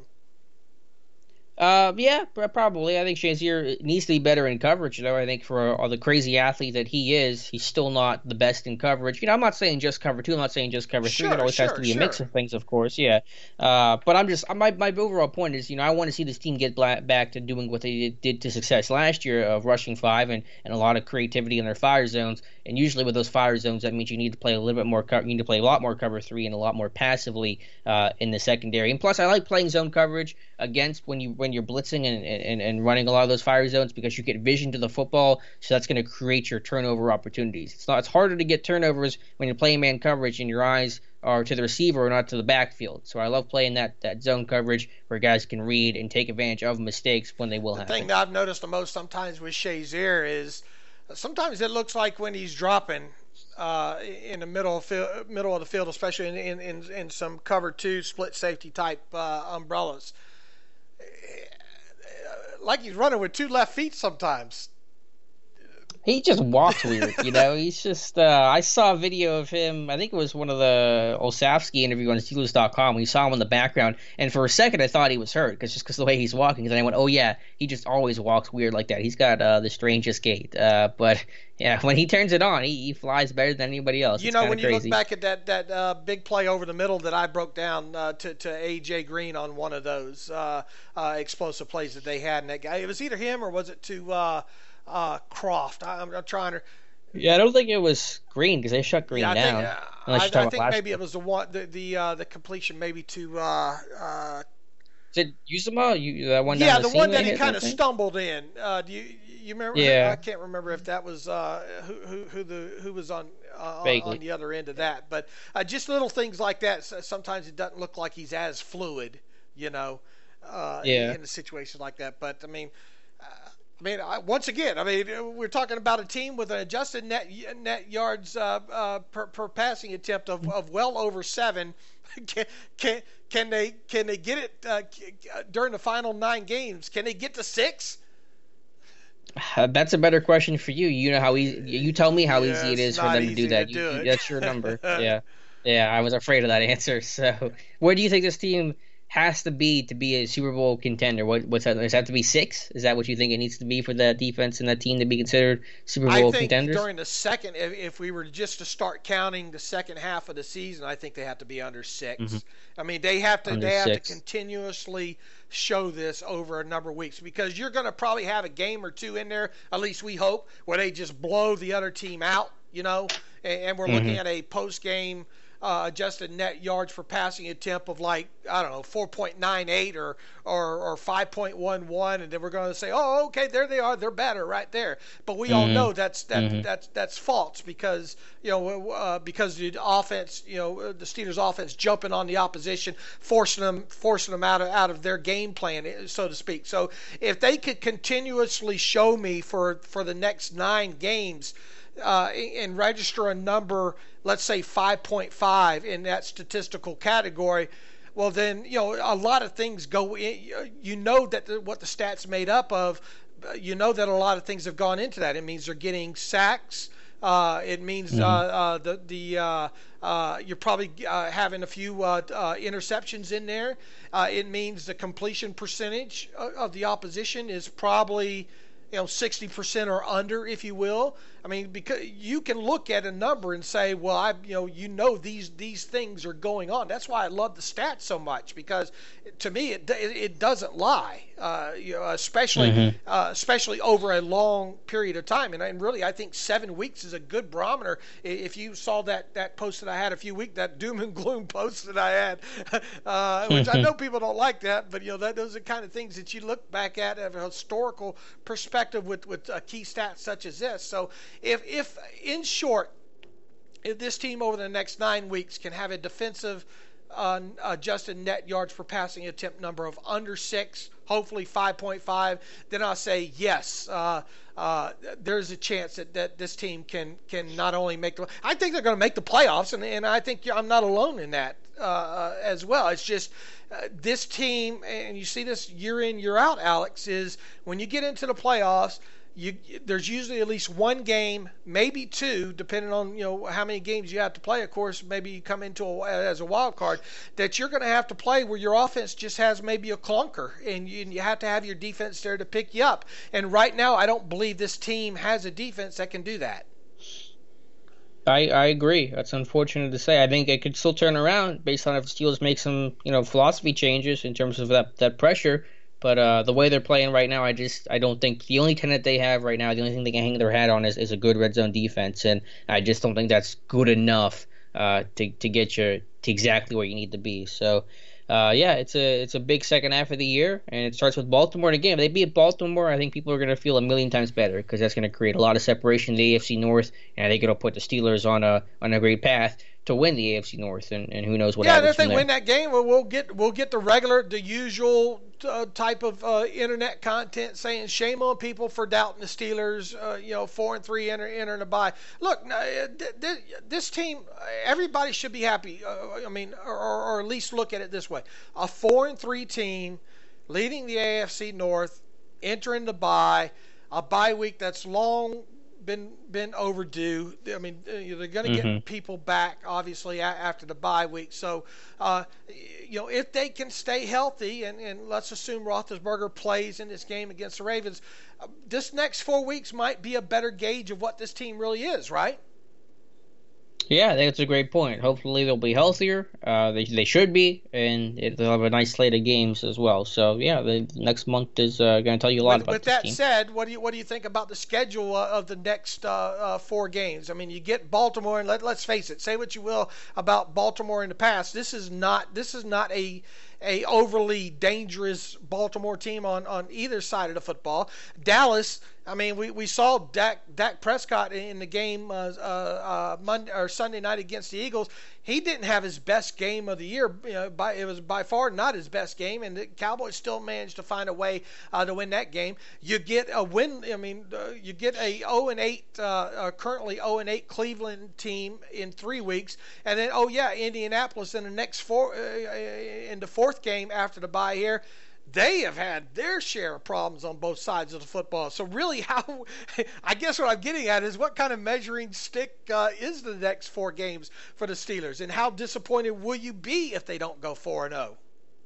Uh, yeah, probably. I think Shazier needs to be better in coverage, though. I think for all the crazy athlete that he is, he's still not the best in coverage. You know, I'm not saying just cover two. I'm not saying just cover Sure, three. It always sure, has to be a sure. mix of things, of course. Yeah. Uh, but I'm just my my overall point is, you know, I want to see this team get back to doing what they did to success last year of rushing five and, and a lot of creativity in their fire zones. And usually with those fire zones, that means you need to play a little bit more. Co- you need to play a lot more cover three and a lot more passively uh, in the secondary. And plus, I like playing zone coverage against when you when you're blitzing and, and, and running a lot of those fire zones because you get vision to the football. So that's going to create your turnover opportunities. It's not. It's harder to get turnovers when you're playing man coverage and your eyes are to the receiver or not to the backfield. So I love playing that, that zone coverage where guys can read and take advantage of mistakes when they will The happen. thing that I've noticed the most sometimes with Shazier is sometimes it looks like when he's dropping uh, in the middle of, field, middle of the field, especially in, in, in, in some cover two split safety type uh, umbrellas, like he's running with two left feet sometimes. He just walks weird, you know. He's just. Uh, I saw a video of him. I think it was one of the Olszewski interview on Steelers dot com. We saw him in the background, and for a second I thought he was hurt, because just because the way he's walking. And then I went, "Oh yeah, he just always walks weird like that. He's got uh, the strangest gait." Uh, but yeah, when he turns it on, he, he flies better than anybody else. You It's know, kinda when you crazy. look back at that that uh, big play over the middle that I broke down uh, to to A J Green on one of those uh, uh, explosive plays that they had, and that guy, it was either him or was it to uh, uh, Croft? I, I'm, I'm trying to. Yeah, I don't think it was Green because they shut Green Yeah, I down. think, uh, unless I, you're talking I about think last maybe year. it was the one the the, uh, the completion maybe to uh, uh, Is it Uzuma? You that one? yeah down the the one seam that they he hit, kind I of think? stumbled in. Uh, do you you remember? Yeah. I can't remember if that was uh, who, who who the who was on uh, on, Vaguely. on the other end of that. But uh, just little things like that. So sometimes it doesn't look like he's as fluid, you know, uh, Yeah. in a situation like that. But I mean, uh, I mean, I, once again, I mean, we're talking about a team with an adjusted net net yards uh, uh, per, per passing attempt of, of well over seven. Can, can can they can they get it uh, during the final nine games? Can they get to six? Uh, that's a better question for you. You know how easy. You tell me how yeah, easy it is for them to do that. To do you, you, that's your number. yeah, yeah. I was afraid of that answer. So, where do you think this team has to be to be a Super Bowl contender? What what's that? Does that have to be six? Is that what you think it needs to be for that defense and that team to be considered Super Bowl I think contenders? During the second, if, if we were just to start counting the second half of the season, I think they have to be under six. Mm-hmm. I mean, they have to under they have six. to continuously show this over a number of weeks, because you're going to probably have a game or two in there, at least we hope, where they just blow the other team out, you know, and, and we're mm-hmm. looking at a post-game Uh, adjusted net yards per passing attempt of like, I don't know, four point nine eight or or, or five point one one, and then we're going to say, oh, okay, there they are, they're better right there. But we mm-hmm. all know that's that mm-hmm. that's that's false, because you know uh, because the offense, you know, the Steelers' offense jumping on the opposition, forcing them forcing them out of out of their game plan, so to speak. So if they could continuously show me for for the next nine games. Uh, and register a number, let's say five point five in that statistical category, well then, you know, a lot of things go in. You know that the, what the stats made up of, you know that a lot of things have gone into that. It means they're getting sacks. Uh, it means mm-hmm. uh, uh, the the uh, uh, you're probably uh, having a few uh, uh, interceptions in there. Uh, it means the completion percentage of the opposition is probably, you know, sixty percent or under, if you will. I mean, because you can look at a number and say, well, I, you know, you know, these these things are going on. That's why I love the stats so much, because to me, it it, it doesn't lie, uh, you know, especially mm-hmm. uh, especially over a long period of time. And, and really, I think seven weeks is a good barometer. If you saw that that post that I had a few weeks, that doom and gloom post that I had, uh, which I know people don't like that, but you know, that those are the kind of things that you look back at at a historical perspective with with a key stats such as this. So. If, if in short, if this team over the next nine weeks can have a defensive uh, adjusted net yards per passing attempt number of under six, hopefully five point five, then I'll say yes. Uh, uh, there's a chance that, that this team can can not only make the. I think they're going to make the playoffs, and and I think I'm not alone in that uh, as well. It's just. Uh, this team, and you see this year in, year out, Alex, is when you get into the playoffs, You, there's usually at least one game, maybe two, depending on, you know, how many games you have to play. Of course, maybe you come into a, as a wild card, that you're going to have to play where your offense just has maybe a clunker, and you, and you have to have your defense there to pick you up. And right now, I don't believe this team has a defense that can do that. I, I agree. That's unfortunate to say. I think it could still turn around based on if the Steelers make some, you know, philosophy changes in terms of that, that pressure. But uh, the way they're playing right now, I just I don't think the only tenet they have right now, the only thing they can hang their hat on is, is a good red zone defense, and I just don't think that's good enough uh, to to get you to exactly where you need to be. So, uh, yeah, it's a it's a big second half of the year, and it starts with Baltimore. And again, if they beat Baltimore, I think people are going to feel a million times better, because that's going to create a lot of separation in the A F C North, and I think it'll put the Steelers on a on a great path to win the A F C North, and, and who knows what yeah, happens. Yeah, if they win that game, we'll, we'll get we'll get the regular, the usual uh, type of uh, internet content saying shame on people for doubting the Steelers. Uh, you know, four and three enter entering a bye. Look, this team, everybody should be happy. Uh, I mean, or, or at least look at it this way: a four and three team leading the A F C North, entering the bye, a bye week that's long. Been been overdue. I mean, they're going to mm-hmm. get people back, obviously, after the bye week. So, uh, you know, if they can stay healthy, and, and let's assume Roethlisberger plays in this game against the Ravens, uh, this next four weeks might be a better gauge of what this team really is, right? Yeah, I think that's a great point. Hopefully they'll be healthier. Uh, they they should be, and it, they'll have a nice slate of games as well. So yeah, the next month is uh, going to tell you a lot with, about with this that team. said, what do you what do you think about the schedule uh, of the next uh, uh, four games? I mean, you get Baltimore, and let let's face it. Say what you will about Baltimore in the past. This is not this is not a a overly dangerous Baltimore team on, on either side of the football. Dallas, I mean, we, we saw Dak, Dak Prescott in the game uh, uh, uh, Monday or Sunday night against the Eagles. He didn't have his best game of the year. You know, by, it was by far not his best game, and the Cowboys still managed to find a way uh, to win that game. You get a win. I mean, uh, you get a oh and eight, uh, uh, currently oh and eight Cleveland team in three weeks, and then oh yeah, Indianapolis in the next four uh, in the fourth game after the bye here. They have had their share of problems on both sides of the football. So really, how I guess what I'm getting at is what kind of measuring stick uh, is the next four games for the Steelers, and how disappointed will you be if they don't go four and oh?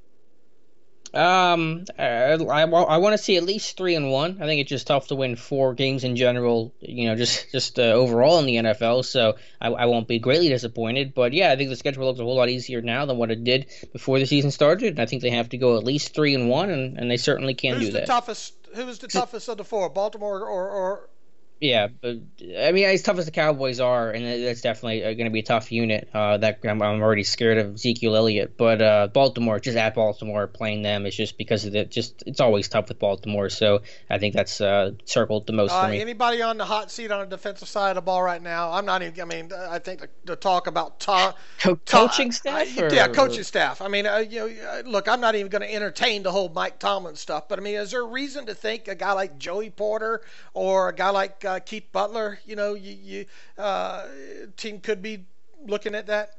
Um, I, I, I want to see at least three and one. I think it's just tough to win four games in general, you know, just just uh, overall in the N F L. So I, I won't be greatly disappointed. But yeah, I think the schedule looks a whole lot easier now than what it did before the season started. And I think they have to go at least three and one, and, and they certainly can Who's do the that. Toughest, who is the toughest of the four, Baltimore or, or Yeah, but I mean, as tough as the Cowboys are, and that's definitely going to be a tough unit. Uh, that I'm, I'm already scared of Ezekiel Elliott, but uh, Baltimore, just at Baltimore, playing them is just because of it. Just it's always tough with Baltimore, so I think that's uh, circled the most uh, for me. Anybody on the hot seat on the defensive side of the ball right now? I'm not even. I mean, I think the, the talk about ta- Co- ta- coaching staff, uh, or? yeah, coaching staff. I mean, uh, you know, look, I'm not even going to entertain the whole Mike Tomlin stuff, but I mean, is there a reason to think a guy like Joey Porter or a guy like uh, Keith Butler? You know, you, you uh, team could be looking at that.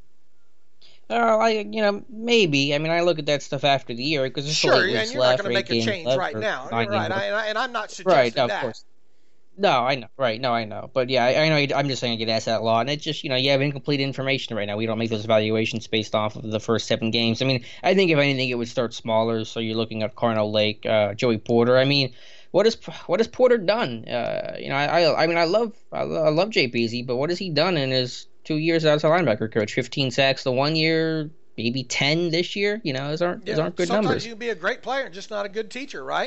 Uh, I, you know, maybe. I mean, I look at that stuff after the year because there's sure, still eight and weeks you're left, not going to make a change left, right now. You're right, I, and, I, and I'm not suggesting right, no, that. Of course. No, I know. Right, no, I know. But yeah, I, I know. I'm just saying I get asked that a lot, and it's just, you know, you have incomplete information right now. We don't make those evaluations based off of the first seven games. I mean, I think if anything, it would start smaller. So you're looking at Carnell Lake, uh, Joey Porter. I mean. What has what has Porter done? Uh, you know, I, I I mean I love I love Jay Beasley, but what has he done in his two years as a linebacker coach? fifteen sacks the one year, maybe ten this year. You know, those aren't yeah, those aren't good sometimes numbers. Sometimes you can be a great player and just not a good teacher, right?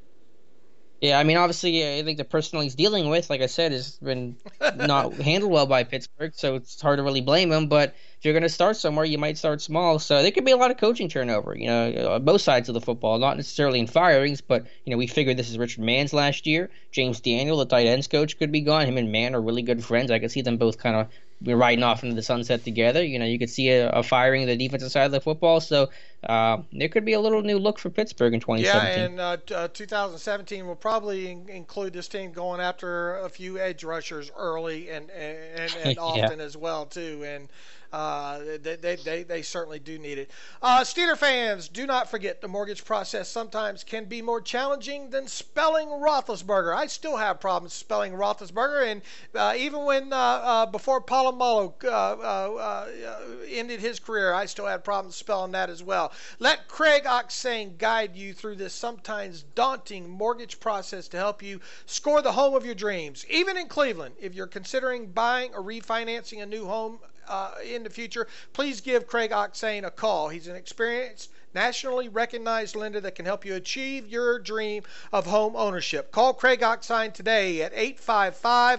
Yeah, I mean, obviously, I think the person he's dealing with, like I said, has been not handled well by Pittsburgh, so it's hard to really blame him. But if you're going to start somewhere, you might start small. So there could be a lot of coaching turnover, you know, on both sides of the football, not necessarily in firings, but, you know, we figured this is Richard Mann's last year. James Daniel, the tight ends coach, could be gone. Him and Mann are really good friends. I could see them both kind of we're riding off into the sunset together. You know, you could see a, a firing of the defensive side of the football. So uh, there could be a little new look for Pittsburgh in twenty seventeen. Yeah, and uh, t- uh, two thousand seventeen will probably in- include this team going after a few edge rushers early and and, and often yeah. as well too. And uh, they, they, they, they certainly do need it. Uh, Steeler fans, do not forget the mortgage process sometimes can be more challenging than spelling Roethlisberger. I still have problems spelling Roethlisberger, and uh, even when uh, uh, before Polamalu uh, uh, uh, ended his career, I still had problems spelling that as well. Let Craig Oksane guide you through this sometimes daunting mortgage process to help you score the home of your dreams. Even in Cleveland, if you're considering buying or refinancing a new home uh, in the future, please give Craig Oksane a call. He's an experienced, nationally recognized lender that can help you achieve your dream of home ownership. Call Craig Oksane today at eight five five,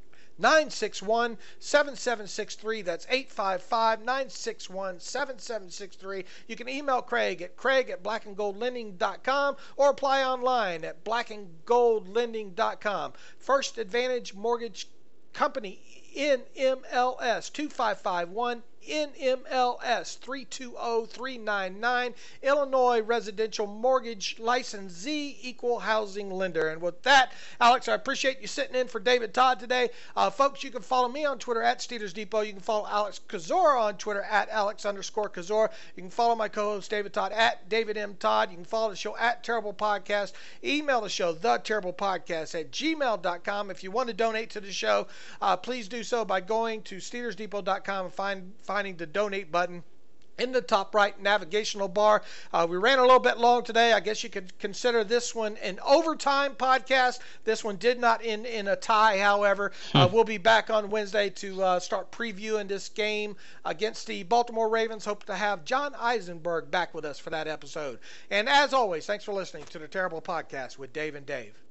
nine six one, seven seven six three. That's eight five five, nine six one, seven seven six three. You can email Craig at craig at black and gold lending dot com or apply online at black and gold lending dot com. First Advantage Mortgage Company, N M L S two five five one, N M L S three two zero three nine nine, Illinois Residential Mortgage Licensee, Equal Housing Lender. And with that, Alex, I appreciate you sitting in for David Todd today. Uh, folks, you can follow me on Twitter at Steelers Depot. You can follow Alex Kozora on Twitter at Alex underscore Kozora. You can follow my co-host David Todd at David M. Todd. You can follow the show at Terrible Podcast. Email the show, the Terrible Podcast at gmail dot com. If you want to donate to the show, uh, please do so by going to Steelers Depot dot com and find finding the donate button in the top right navigational bar. Uh, we ran a little bit long today. I guess you could consider this one an overtime podcast. This one did not end in a tie, however. Uh, we'll be back on Wednesday to uh, start previewing this game against the Baltimore Ravens. Hope to have John Eisenberg back with us for that episode. And as always, thanks for listening to the Terrible Podcast with Dave and Dave.